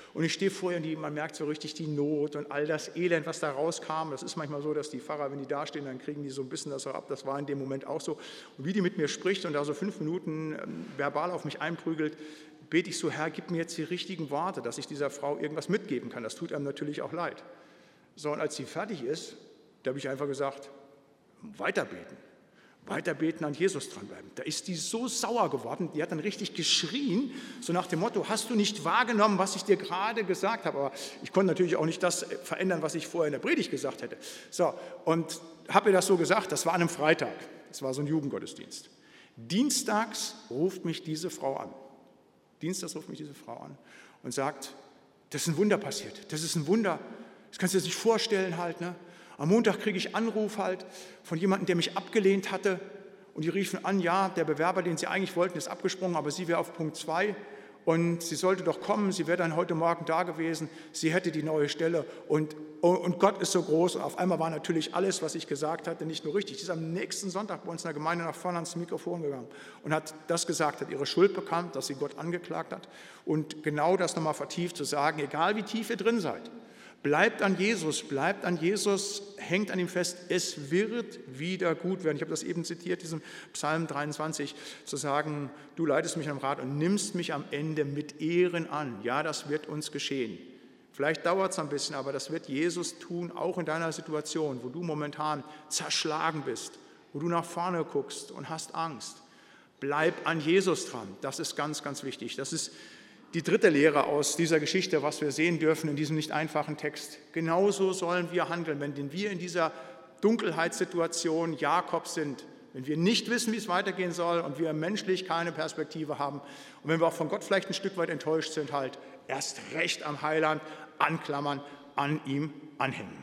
Und ich stehe vor ihr und die, man merkt so richtig die Not und all das Elend, was da rauskam. Das ist manchmal so, dass die Pfarrer, wenn die da stehen, dann kriegen die so ein bisschen das so ab. Das war in dem Moment auch so. Und wie die mit mir spricht und da so fünf Minuten ähm, verbal auf mich einprügelt, bete ich so, Herr, gib mir jetzt die richtigen Worte, dass ich dieser Frau irgendwas mitgeben kann. Das tut einem natürlich auch leid. So, und als sie fertig ist, da habe ich einfach gesagt, weiterbeten. Weiterbeten, an Jesus dranbleiben. Da ist die so sauer geworden, die hat dann richtig geschrien, so nach dem Motto, hast du nicht wahrgenommen, was ich dir gerade gesagt habe? Aber ich konnte natürlich auch nicht das verändern, was ich vorher in der Predigt gesagt hätte. So, und habe ihr das so gesagt, das war an einem Freitag, das war so ein Jugendgottesdienst. Dienstags ruft mich diese Frau an. Dienstags ruft mich diese Frau an und sagt, das ist ein Wunder passiert, das ist ein Wunder, das kannst du dir nicht vorstellen halt, ne? Am Montag kriege ich Anruf halt von jemandem, der mich abgelehnt hatte. Und die riefen an, ja, der Bewerber, den sie eigentlich wollten, ist abgesprungen, aber sie wäre auf Punkt zwei. Und sie sollte doch kommen, sie wäre dann heute Morgen da gewesen. Sie hätte die neue Stelle. Und, und Gott ist so groß. Und auf einmal war natürlich alles, was ich gesagt hatte, nicht nur richtig. Sie ist am nächsten Sonntag bei uns in der Gemeinde nach vorne ans Mikrofon gegangen und hat das gesagt, hat ihre Schuld bekannt, dass sie Gott angeklagt hat. Und genau das nochmal vertieft zu sagen, egal wie tief ihr drin seid, bleibt an Jesus, bleibt an Jesus, hängt an ihm fest, es wird wieder gut werden. Ich habe das eben zitiert, diesen Psalm dreiundzwanzig, zu sagen, du leitest mich am Rat und nimmst mich am Ende mit Ehren an. Ja, das wird uns geschehen. Vielleicht dauert es ein bisschen, aber das wird Jesus tun, auch in deiner Situation, wo du momentan zerschlagen bist, wo du nach vorne guckst und hast Angst. Bleib an Jesus dran, das ist ganz, ganz wichtig. Das ist die dritte Lehre aus dieser Geschichte, was wir sehen dürfen in diesem nicht einfachen Text. Genauso sollen wir handeln, wenn wir in dieser Dunkelheitssituation Jakob sind, wenn wir nicht wissen, wie es weitergehen soll und wir menschlich keine Perspektive haben und wenn wir auch von Gott vielleicht ein Stück weit enttäuscht sind, halt erst recht am Heiland anklammern, an ihm anhängen.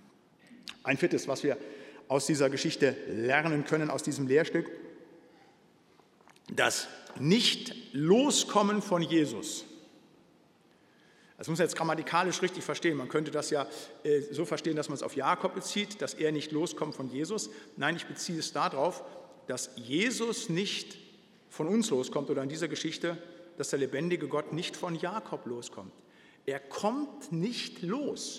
Ein viertes, was wir aus dieser Geschichte lernen können, aus diesem Lehrstück: Das Nicht-Loskommen von Jesus. Das muss man jetzt grammatikalisch richtig verstehen. Man könnte das ja äh, so verstehen, dass man es auf Jakob bezieht, dass er nicht loskommt von Jesus. Nein, ich beziehe es darauf, dass Jesus nicht von uns loskommt oder in dieser Geschichte, dass der lebendige Gott nicht von Jakob loskommt. Er kommt nicht los.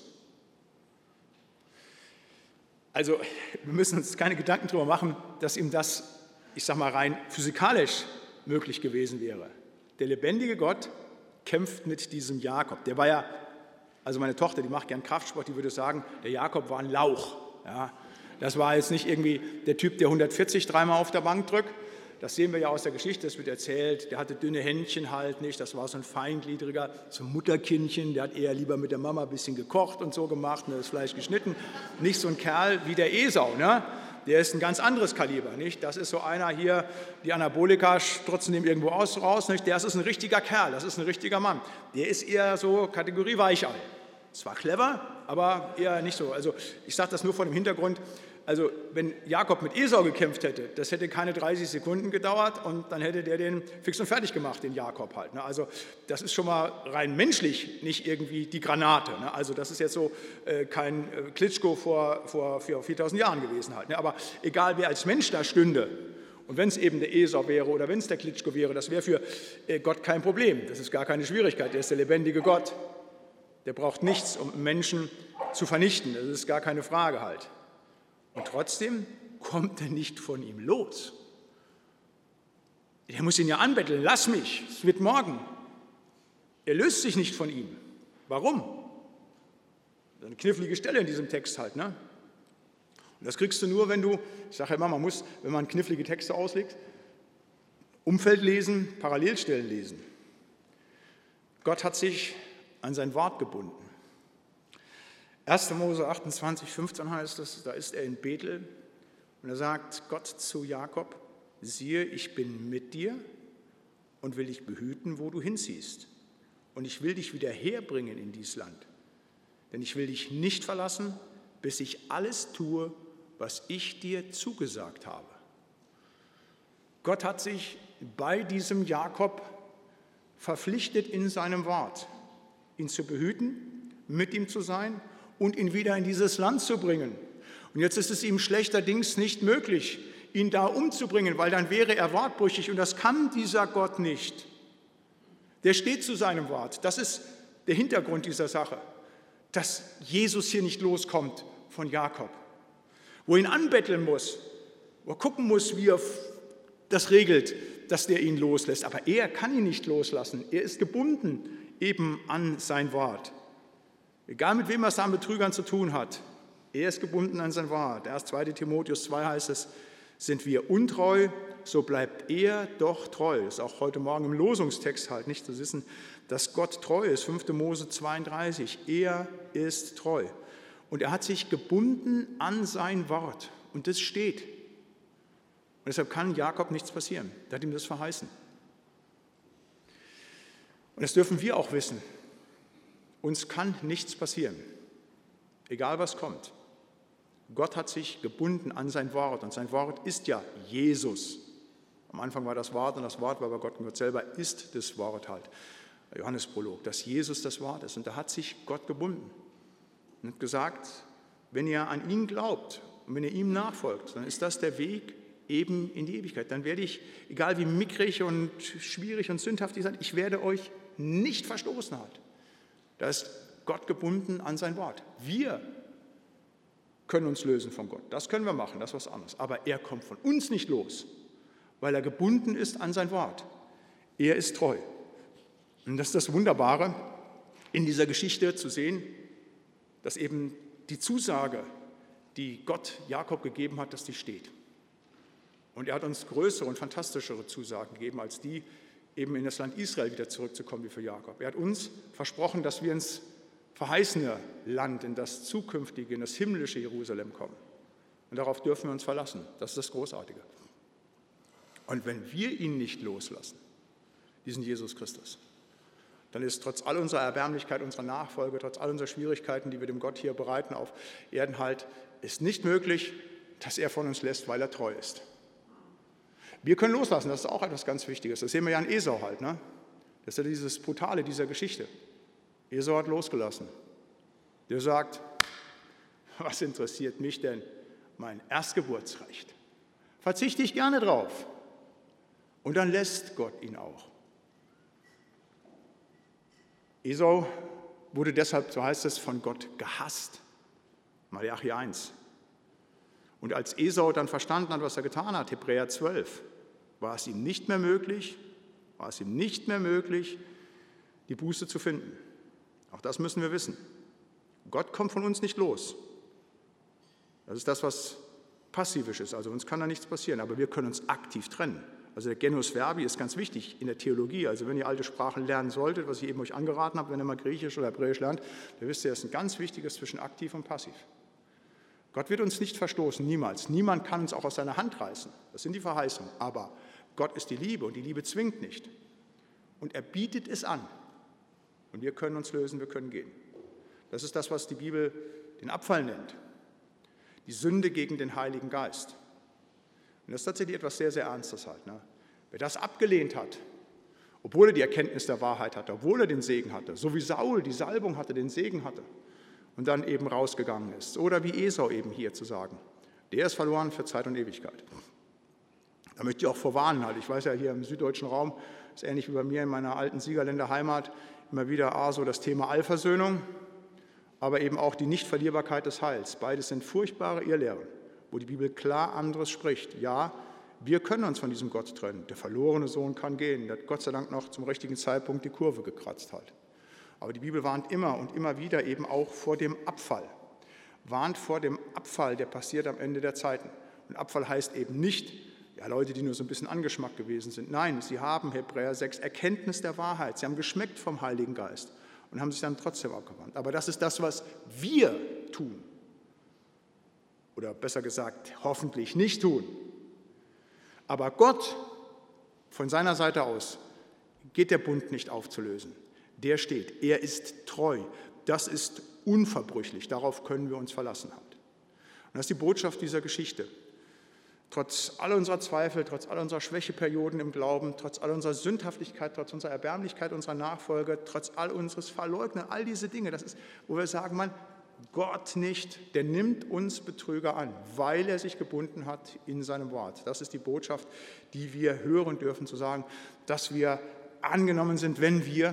Also wir müssen uns keine Gedanken darüber machen, dass ihm das, ich sage mal rein physikalisch möglich gewesen wäre. Der lebendige Gott kämpft mit diesem Jakob. Der war ja, also meine Tochter, die macht gern Kraftsport, die würde sagen, der Jakob war ein Lauch. Ja, das war jetzt nicht irgendwie der Typ, der hundertvierzig dreimal auf der Bank drückt. Das sehen wir ja aus der Geschichte, das wird erzählt. Der hatte dünne Händchen halt nicht, das war so ein feingliedriger, so ein Mutterkindchen, der hat eher lieber mit der Mama ein bisschen gekocht und so gemacht und das Fleisch geschnitten. Nicht so ein Kerl wie der Esau, ne? Der ist ein ganz anderes Kaliber, nicht? Das ist so einer hier, die Anabolika strotzen ihm irgendwo aus, raus, nicht? Der ist ein richtiger Kerl, das ist ein richtiger Mann. Der ist eher so Kategorie Weichei. Zwar clever, aber eher nicht so. Also ich sage das nur vor dem Hintergrund, also wenn Jakob mit Esau gekämpft hätte, das hätte keine dreißig Sekunden gedauert und dann hätte der den fix und fertig gemacht, den Jakob halt. Ne? Also das ist schon mal rein menschlich nicht irgendwie die Granate. Ne? Also das ist jetzt so äh, kein äh, Klitschko vor, vor viertausend Jahren gewesen halt. Ne? Aber egal wer als Mensch da stünde, und wenn es eben der Esau wäre oder wenn es der Klitschko wäre, das wäre für äh, Gott kein Problem. Das ist gar keine Schwierigkeit, der ist der lebendige Gott. Der braucht nichts, um Menschen zu vernichten, das ist gar keine Frage halt. Und trotzdem kommt er nicht von ihm los. Er muss ihn ja anbetteln, lass mich, es wird morgen. Er löst sich nicht von ihm. Warum? Das ist eine knifflige Stelle in diesem Text halt. Ne? Und das kriegst du nur, wenn du, ich sage ja immer, man muss, wenn man knifflige Texte auslegt, Umfeld lesen, Parallelstellen lesen. Gott hat sich an sein Wort gebunden. erster Mose achtundzwanzig, fünfzehn heißt es, da ist er in Bethel und er sagt Gott zu Jakob, siehe, ich bin mit dir und will dich behüten, wo du hinziehst. Und ich will dich wieder herbringen in dieses Land. Denn ich will dich nicht verlassen, bis ich alles tue, was ich dir zugesagt habe. Gott hat sich bei diesem Jakob verpflichtet in seinem Wort, ihn zu behüten, mit ihm zu sein und ihn wieder in dieses Land zu bringen. Und jetzt ist es ihm schlechterdings nicht möglich, ihn da umzubringen, weil dann wäre er wortbrüchig und das kann dieser Gott nicht. Der steht zu seinem Wort. Das ist der Hintergrund dieser Sache, dass Jesus hier nicht loskommt von Jakob, wo er ihn anbetteln muss, wo er gucken muss, wie er das regelt, dass der ihn loslässt. Aber er kann ihn nicht loslassen. Er ist gebunden eben an sein Wort. Egal mit wem er es an Betrügern zu tun hat, er ist gebunden an sein Wort. Erst zweiter Timotheus zwei heißt es, sind wir untreu, so bleibt er doch treu. Das ist auch heute Morgen im Losungstext halt nicht zu wissen, dass Gott treu ist. fünfter Mose zweiunddreißig, er ist treu. Und er hat sich gebunden an sein Wort. Und das steht. Und deshalb kann Jakob nichts passieren. Er hat ihm das verheißen. Und das dürfen wir auch wissen. Uns kann nichts passieren, egal was kommt. Gott hat sich gebunden an sein Wort und sein Wort ist ja Jesus. Am Anfang war das Wort und das Wort war bei Gott und Gott selber ist das Wort halt. Johannesprolog, dass Jesus das Wort ist und da hat sich Gott gebunden und hat gesagt, wenn ihr an ihn glaubt und wenn ihr ihm nachfolgt, dann ist das der Weg eben in die Ewigkeit. Dann werde ich, egal wie mickrig und schwierig und sündhaft ihr seid, ich werde euch nicht verstoßen halt. Da ist Gott gebunden an sein Wort. Wir können uns lösen von Gott. Das können wir machen, das ist was anderes. Aber er kommt von uns nicht los, weil er gebunden ist an sein Wort. Er ist treu. Und das ist das Wunderbare in dieser Geschichte zu sehen, dass eben die Zusage, die Gott Jakob gegeben hat, dass die steht. Und er hat uns größere und fantastischere Zusagen gegeben, als die, eben in das Land Israel wieder zurückzukommen wie für Jakob. Er hat uns versprochen, dass wir ins verheißene Land, in das zukünftige, in das himmlische Jerusalem kommen. Und darauf dürfen wir uns verlassen. Das ist das Großartige. Und wenn wir ihn nicht loslassen, diesen Jesus Christus, dann ist trotz all unserer Erbärmlichkeit, unserer Nachfolge, trotz all unserer Schwierigkeiten, die wir dem Gott hier bereiten auf Erden halt, ist nicht möglich, dass er von uns lässt, weil er treu ist. Wir können loslassen, das ist auch etwas ganz Wichtiges. Das sehen wir ja an Esau halt. Ne? Das ist ja dieses Brutale dieser Geschichte. Esau hat losgelassen. Der sagt, was interessiert mich denn mein Erstgeburtsrecht? Verzichte ich gerne drauf. Und dann lässt Gott ihn auch. Esau wurde deshalb, so heißt es, von Gott gehasst. Malachi eins. Und als Esau dann verstanden hat, was er getan hat, Hebräer zwölf, war es ihm nicht mehr möglich, war es ihm nicht mehr möglich, die Buße zu finden. Auch das müssen wir wissen. Gott kommt von uns nicht los. Das ist das, was passivisch ist. Also uns kann da nichts passieren, aber wir können uns aktiv trennen. Also der Genus Verbi ist ganz wichtig in der Theologie. Also wenn ihr alte Sprachen lernen solltet, was ich eben euch angeraten habe, wenn ihr mal Griechisch oder Hebräisch lernt, dann wisst ihr, das ist ein ganz wichtiges zwischen aktiv und passiv. Gott wird uns nicht verstoßen, niemals. Niemand kann uns auch aus seiner Hand reißen. Das sind die Verheißungen. Aber Gott ist die Liebe und die Liebe zwingt nicht. Und er bietet es an. Und wir können uns lösen, wir können gehen. Das ist das, was die Bibel den Abfall nennt. Die Sünde gegen den Heiligen Geist. Und das ist tatsächlich etwas sehr, sehr Ernstes halt. Ne? Wer das abgelehnt hat, obwohl er die Erkenntnis der Wahrheit hatte, obwohl er den Segen hatte, so wie Saul die Salbung hatte, den Segen hatte, und dann eben rausgegangen ist. Oder wie Esau eben hier zu sagen, der ist verloren für Zeit und Ewigkeit. Da möchte ich auch vorwarnen, halt. Ich weiß ja, hier im süddeutschen Raum ist ähnlich wie bei mir in meiner alten Siegerländer Heimat immer wieder A, so das Thema Allversöhnung, aber eben auch die Nichtverlierbarkeit des Heils. Beides sind furchtbare Irrlehren, wo die Bibel klar anderes spricht. Ja, wir können uns von diesem Gott trennen. Der verlorene Sohn kann gehen. Der hat Gott sei Dank noch zum richtigen Zeitpunkt die Kurve gekratzt halt. Aber die Bibel warnt immer und immer wieder eben auch vor dem Abfall. Warnt vor dem Abfall, der passiert am Ende der Zeiten. Und Abfall heißt eben nicht, ja, Leute, die nur so ein bisschen angeschmackt gewesen sind. Nein, sie haben, Hebräer sechs, Erkenntnis der Wahrheit. Sie haben geschmeckt vom Heiligen Geist und haben sich dann trotzdem abgewandt. Aber das ist das, was wir tun. Oder besser gesagt, hoffentlich nicht tun. Aber Gott, von seiner Seite aus, geht der Bund nicht aufzulösen. Der steht, er ist treu, das ist unverbrüchlich, darauf können wir uns verlassen. Und das ist die Botschaft dieser Geschichte. Trotz all unserer Zweifel, trotz all unserer Schwächeperioden im Glauben, trotz all unserer Sündhaftigkeit, trotz unserer Erbärmlichkeit, unserer Nachfolge, trotz all unseres Verleugnen, all diese Dinge, das ist, wo wir sagen, man, Gott nicht, der nimmt uns Betrüger an, weil er sich gebunden hat in seinem Wort. Das ist die Botschaft, die wir hören dürfen, zu sagen, dass wir angenommen sind, wenn wir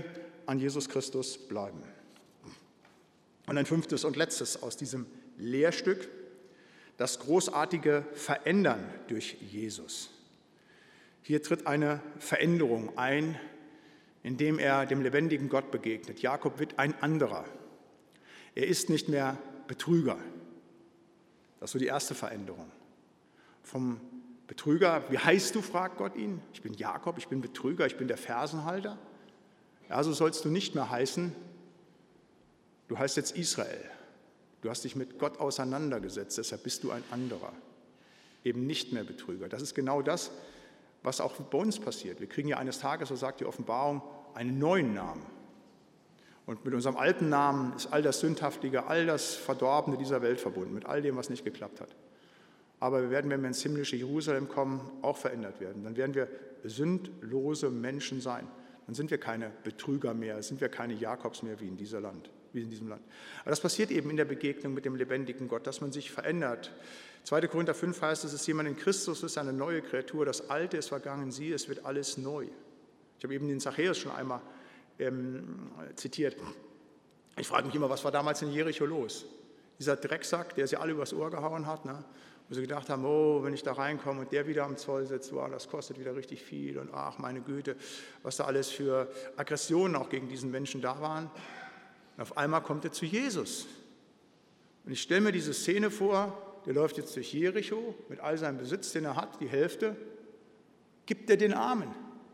an Jesus Christus bleiben. Und ein fünftes und letztes aus diesem Lehrstück, das großartige Verändern durch Jesus. Hier tritt eine Veränderung ein, indem er dem lebendigen Gott begegnet. Jakob wird ein anderer. Er ist nicht mehr Betrüger. Das ist so die erste Veränderung. Vom Betrüger, wie heißt du, fragt Gott ihn. Ich bin Jakob, ich bin Betrüger, ich bin der Fersenhalter. Ja, so sollst du nicht mehr heißen. Du heißt jetzt Israel. Du hast dich mit Gott auseinandergesetzt, deshalb bist du ein anderer. Eben nicht mehr Betrüger. Das ist genau das, was auch bei uns passiert. Wir kriegen ja eines Tages, so sagt die Offenbarung, einen neuen Namen. Und mit unserem alten Namen ist all das Sündhaftige, all das Verdorbene dieser Welt verbunden, mit all dem, was nicht geklappt hat. Aber wir werden, wenn wir ins himmlische Jerusalem kommen, auch verändert werden. Dann werden wir sündlose Menschen sein. Dann sind wir keine Betrüger mehr, sind wir keine Jakobs mehr wie in diesem Land. Wie in diesem Land. Aber das passiert eben in der Begegnung mit dem lebendigen Gott, dass man sich verändert. zweiter Korinther fünf heißt, es ist jemand in Christus, ist eine neue Kreatur, das Alte ist vergangen, siehe, es wird alles neu. Ich habe eben den Zachäus schon einmal ähm, zitiert. Ich frage mich immer, was war damals in Jericho los? Dieser Drecksack, der sie alle übers Ohr gehauen hat, ne? Wo sie gedacht haben, oh, wenn ich da reinkomme und der wieder am Zoll sitzt, wow, das kostet wieder richtig viel und ach, meine Güte, was da alles für Aggressionen auch gegen diesen Menschen da waren. Und auf einmal kommt er zu Jesus. Und ich stelle mir diese Szene vor, der läuft jetzt durch Jericho mit all seinem Besitz, den er hat, die Hälfte, gibt er den Armen.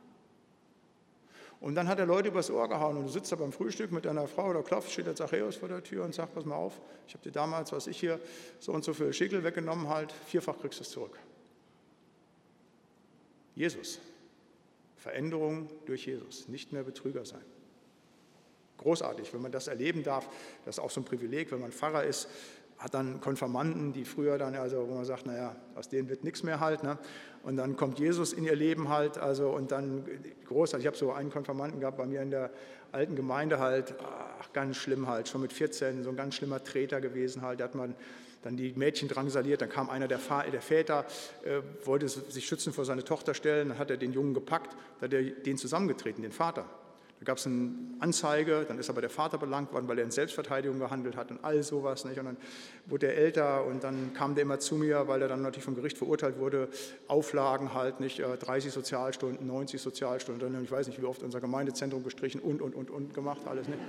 Und dann hat er Leute übers Ohr gehauen und du sitzt da beim Frühstück mit deiner Frau oder klopfst, steht der Zachäus vor der Tür und sagt, pass mal auf, ich habe dir damals, was ich hier so und so für Schickel weggenommen halt, vierfach kriegst du es zurück. Jesus. Veränderung durch Jesus, nicht mehr Betrüger sein. Großartig, wenn man das erleben darf, das ist auch so ein Privileg, wenn man Pfarrer ist, hat dann Konfirmanden, die früher dann, also wo man sagt, naja, aus denen wird nichts mehr halt, ne? Und dann kommt Jesus in ihr Leben halt, also und dann großartig, ich habe so einen Konfirmanden gehabt bei mir in der alten Gemeinde halt, ach, ganz schlimm halt, schon mit vierzehn, so ein ganz schlimmer Treter gewesen halt, da hat man dann die Mädchen drangsaliert, dann kam einer der, der Väter, äh, wollte sich schützen vor seine Tochter stellen, dann hat er den Jungen gepackt, dann hat er den zusammengetreten, den Vater. Da gab es eine Anzeige, dann ist aber der Vater belangt worden, weil er in Selbstverteidigung gehandelt hat und all sowas. Nicht? Und dann wurde er älter und dann kam der immer zu mir, weil er dann natürlich vom Gericht verurteilt wurde, Auflagen halt, nicht dreißig Sozialstunden, neunzig Sozialstunden, dann, ich weiß nicht, wie oft unser Gemeindezentrum gestrichen und, und, und, und gemacht, alles nicht.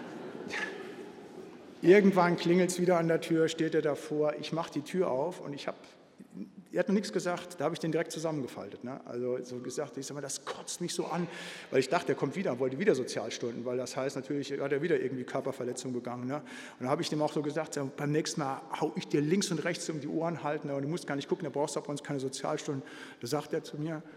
Irgendwann klingelt es wieder an der Tür, steht er davor, ich mache die Tür auf und ich habe, er hat noch nichts gesagt, da habe ich den direkt zusammengefaltet. Ne? Also so gesagt, ich sage mal, das kotzt mich so an, weil ich dachte, er kommt wieder, wollte wieder Sozialstunden, weil das heißt natürlich, hat er wieder irgendwie Körperverletzung begangen. Ne? Und dann habe ich dem auch so gesagt, so, beim nächsten Mal hau ich dir links und rechts um die Ohren halten, ne? Und du musst gar nicht gucken, da brauchst du bei uns keine Sozialstunden. Da sagt er zu mir,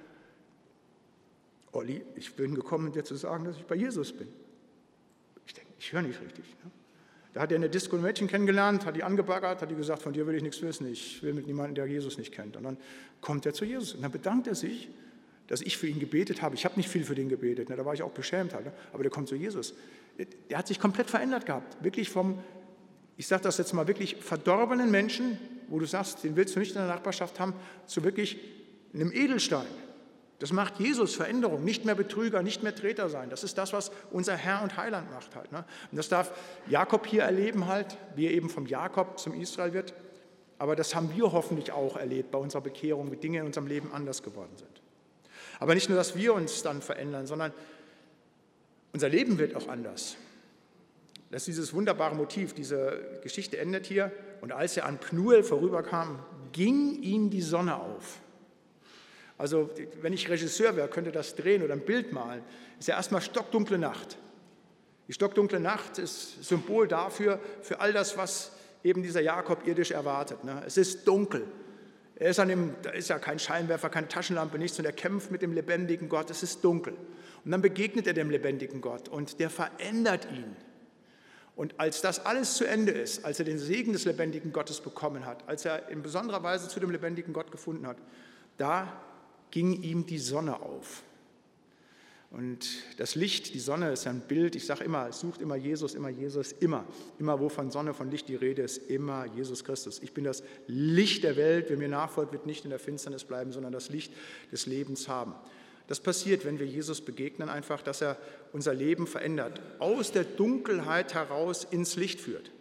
Olli, ich bin gekommen, dir zu sagen, dass ich bei Jesus bin. Ich denke, ich höre nicht richtig. Ne? Da hat er eine Disco ein Mädchen kennengelernt, hat die angebaggert, hat die gesagt, von dir will ich nichts wissen, ich will mit niemandem, der Jesus nicht kennt. Und dann kommt er zu Jesus und dann bedankt er sich, dass ich für ihn gebetet habe. Ich habe nicht viel für den gebetet, ne? Da war ich auch beschämt halt, ne? Aber der kommt zu Jesus. Der hat sich komplett verändert gehabt, wirklich vom, ich sage das jetzt mal, wirklich verdorbenen Menschen, wo du sagst, den willst du nicht in der Nachbarschaft haben, zu wirklich einem Edelstein. Das macht Jesus, Veränderung, nicht mehr Betrüger, nicht mehr Treter sein. Das ist das, was unser Herr und Heiland macht halt. Ne? Und das darf Jakob hier erleben halt, wie er eben vom Jakob zum Israel wird. Aber das haben wir hoffentlich auch erlebt bei unserer Bekehrung, wie Dinge in unserem Leben anders geworden sind. Aber nicht nur, dass wir uns dann verändern, sondern unser Leben wird auch anders. Das ist dieses wunderbare Motiv, diese Geschichte endet hier. Und als er an Pnuel vorüberkam, ging ihm die Sonne auf. Also wenn ich Regisseur wäre, könnte das drehen oder ein Bild malen. Ist ja erstmal stockdunkle Nacht. Die stockdunkle Nacht ist Symbol dafür, für all das, was eben dieser Jakob irdisch erwartet. Ne? Es ist dunkel. Er ist an dem, da ist ja kein Scheinwerfer, keine Taschenlampe, nichts, und er kämpft mit dem lebendigen Gott. Es ist dunkel. Und dann begegnet er dem lebendigen Gott und der verändert ihn. Und als das alles zu Ende ist, als er den Segen des lebendigen Gottes bekommen hat, als er in besonderer Weise zu dem lebendigen Gott gefunden hat, da ging ihm die Sonne auf. Und das Licht, die Sonne ist ein Bild, ich sage immer, sucht immer Jesus, immer Jesus, immer. Immer wo von Sonne, von Licht die Rede ist, immer Jesus Christus. Ich bin das Licht der Welt, wer mir nachfolgt, wird nicht in der Finsternis bleiben, sondern das Licht des Lebens haben. Das passiert, wenn wir Jesus begegnen, einfach, dass er unser Leben verändert, aus der Dunkelheit heraus ins Licht führt.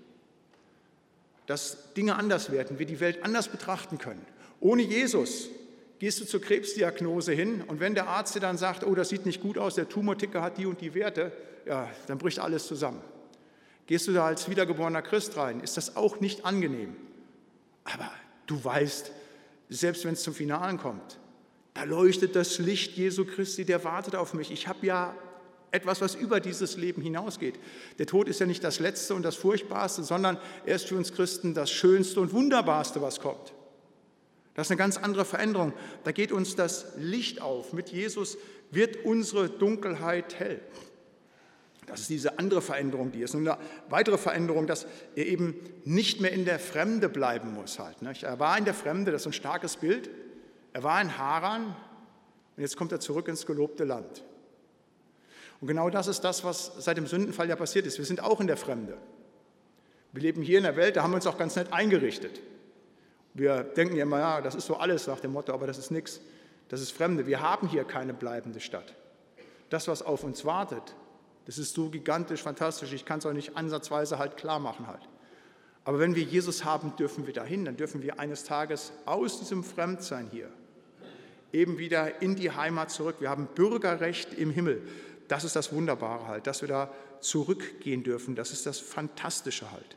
Dass Dinge anders werden, wir die Welt anders betrachten können. Ohne Jesus gehst du zur Krebsdiagnose hin und wenn der Arzt dir dann sagt, oh, das sieht nicht gut aus, der Tumorticker hat die und die Werte, ja, dann bricht alles zusammen. Gehst du da als wiedergeborener Christ rein, ist das auch nicht angenehm. Aber du weißt, selbst wenn es zum Finalen kommt, da leuchtet das Licht Jesu Christi, der wartet auf mich. Ich habe ja etwas, was über dieses Leben hinausgeht. Der Tod ist ja nicht das Letzte und das Furchtbarste, sondern er ist für uns Christen das Schönste und Wunderbarste, was kommt. Das ist eine ganz andere Veränderung. Da geht uns das Licht auf. Mit Jesus wird unsere Dunkelheit hell. Das ist diese andere Veränderung, die ist. Und eine weitere Veränderung, dass er eben nicht mehr in der Fremde bleiben muss. Halt, ne? Er war in der Fremde, das ist ein starkes Bild. Er war in Haran und jetzt kommt er zurück ins gelobte Land. Und genau das ist das, was seit dem Sündenfall ja passiert ist. Wir sind auch in der Fremde. Wir leben hier in der Welt, da haben wir uns auch ganz nett eingerichtet. Wir denken ja immer, ja, das ist so alles nach dem Motto, aber das ist nichts. Das ist Fremde. Wir haben hier keine bleibende Stadt. Das, was auf uns wartet, das ist so gigantisch, fantastisch. Ich kann es auch nicht ansatzweise halt klar machen halt. Aber wenn wir Jesus haben, dürfen wir dahin. Dann dürfen wir eines Tages aus diesem Fremdsein hier eben wieder in die Heimat zurück. Wir haben Bürgerrecht im Himmel. Das ist das Wunderbare halt, dass wir da zurückgehen dürfen. Das ist das Fantastische halt.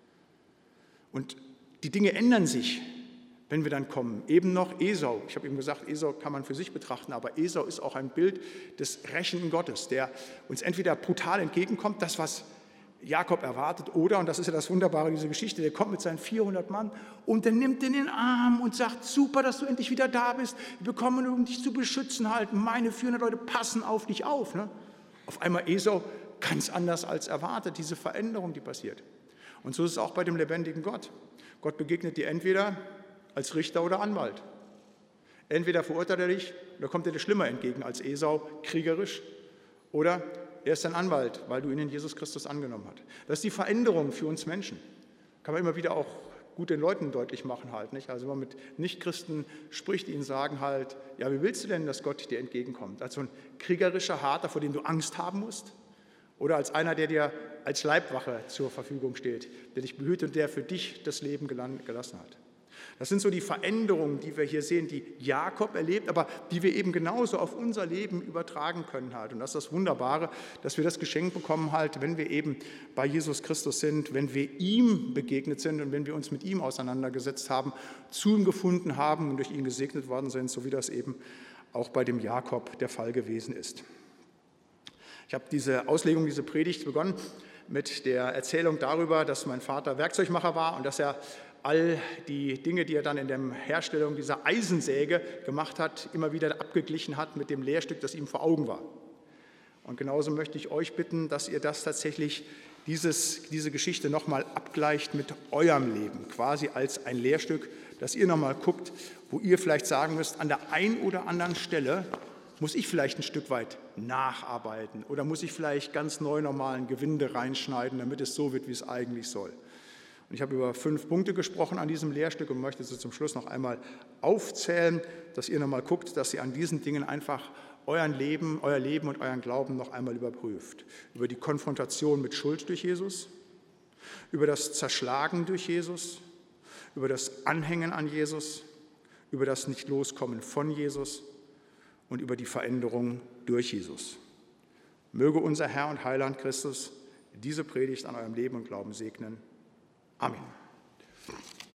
Und die Dinge ändern sich, wenn wir dann kommen. Eben noch Esau. Ich habe eben gesagt, Esau kann man für sich betrachten, aber Esau ist auch ein Bild des rächenden Gottes, der uns entweder brutal entgegenkommt, das, was Jakob erwartet, oder, und das ist ja das Wunderbare dieser Geschichte, der kommt mit seinen vierhundert Mann und der nimmt den in den Arm und sagt, super, dass du endlich wieder da bist, wir kommen, um dich zu beschützen halt, meine vierhundert Leute passen auf dich auf. Ne? Auf einmal Esau ganz anders als erwartet, diese Veränderung, die passiert. Und so ist es auch bei dem lebendigen Gott. Gott begegnet dir entweder als Richter oder Anwalt. Entweder verurteilt er dich, oder kommt er dir schlimmer entgegen als Esau, kriegerisch, oder er ist ein Anwalt, weil du ihn in Jesus Christus angenommen hast. Das ist die Veränderung für uns Menschen. Kann man immer wieder auch gut den Leuten deutlich machen halt, nicht? Also wenn man mit Nichtchristen spricht, ihnen sagen halt, ja, wie willst du denn, dass Gott dir entgegenkommt? Als so ein kriegerischer Harter, vor dem du Angst haben musst? Oder als einer, der dir als Leibwache zur Verfügung steht, der dich behütet und der für dich das Leben gelassen hat. Das sind so die Veränderungen, die wir hier sehen, die Jakob erlebt, aber die wir eben genauso auf unser Leben übertragen können halt. Und das ist das Wunderbare, dass wir das Geschenk bekommen halt, wenn wir eben bei Jesus Christus sind, wenn wir ihm begegnet sind und wenn wir uns mit ihm auseinandergesetzt haben, zu ihm gefunden haben und durch ihn gesegnet worden sind, so wie das eben auch bei dem Jakob der Fall gewesen ist. Ich habe diese Auslegung, diese Predigt begonnen mit der Erzählung darüber, dass mein Vater Werkzeugmacher war und dass er all die Dinge, die er dann in der Herstellung dieser Eisensäge gemacht hat, immer wieder abgeglichen hat mit dem Lehrstück, das ihm vor Augen war. Und genauso möchte ich euch bitten, dass ihr das tatsächlich, dieses, diese Geschichte nochmal abgleicht mit eurem Leben, quasi als ein Lehrstück, dass ihr nochmal guckt, wo ihr vielleicht sagen müsst, an der einen oder anderen Stelle muss ich vielleicht ein Stück weit nacharbeiten oder muss ich vielleicht ganz neu nochmal ein Gewinde reinschneiden, damit es so wird, wie es eigentlich soll. Und ich habe über fünf Punkte gesprochen an diesem Lehrstück und möchte sie zum Schluss noch einmal aufzählen, dass ihr nochmal guckt, dass ihr an diesen Dingen einfach euren Leben, euer Leben und euren Glauben noch einmal überprüft. Über die Konfrontation mit Schuld durch Jesus, über das Zerschlagen durch Jesus, über das Anhängen an Jesus, über das Nicht-Loskommen von Jesus und über die Veränderung durch Jesus. Möge unser Herr und Heiland Christus diese Predigt an eurem Leben und Glauben segnen. Amen.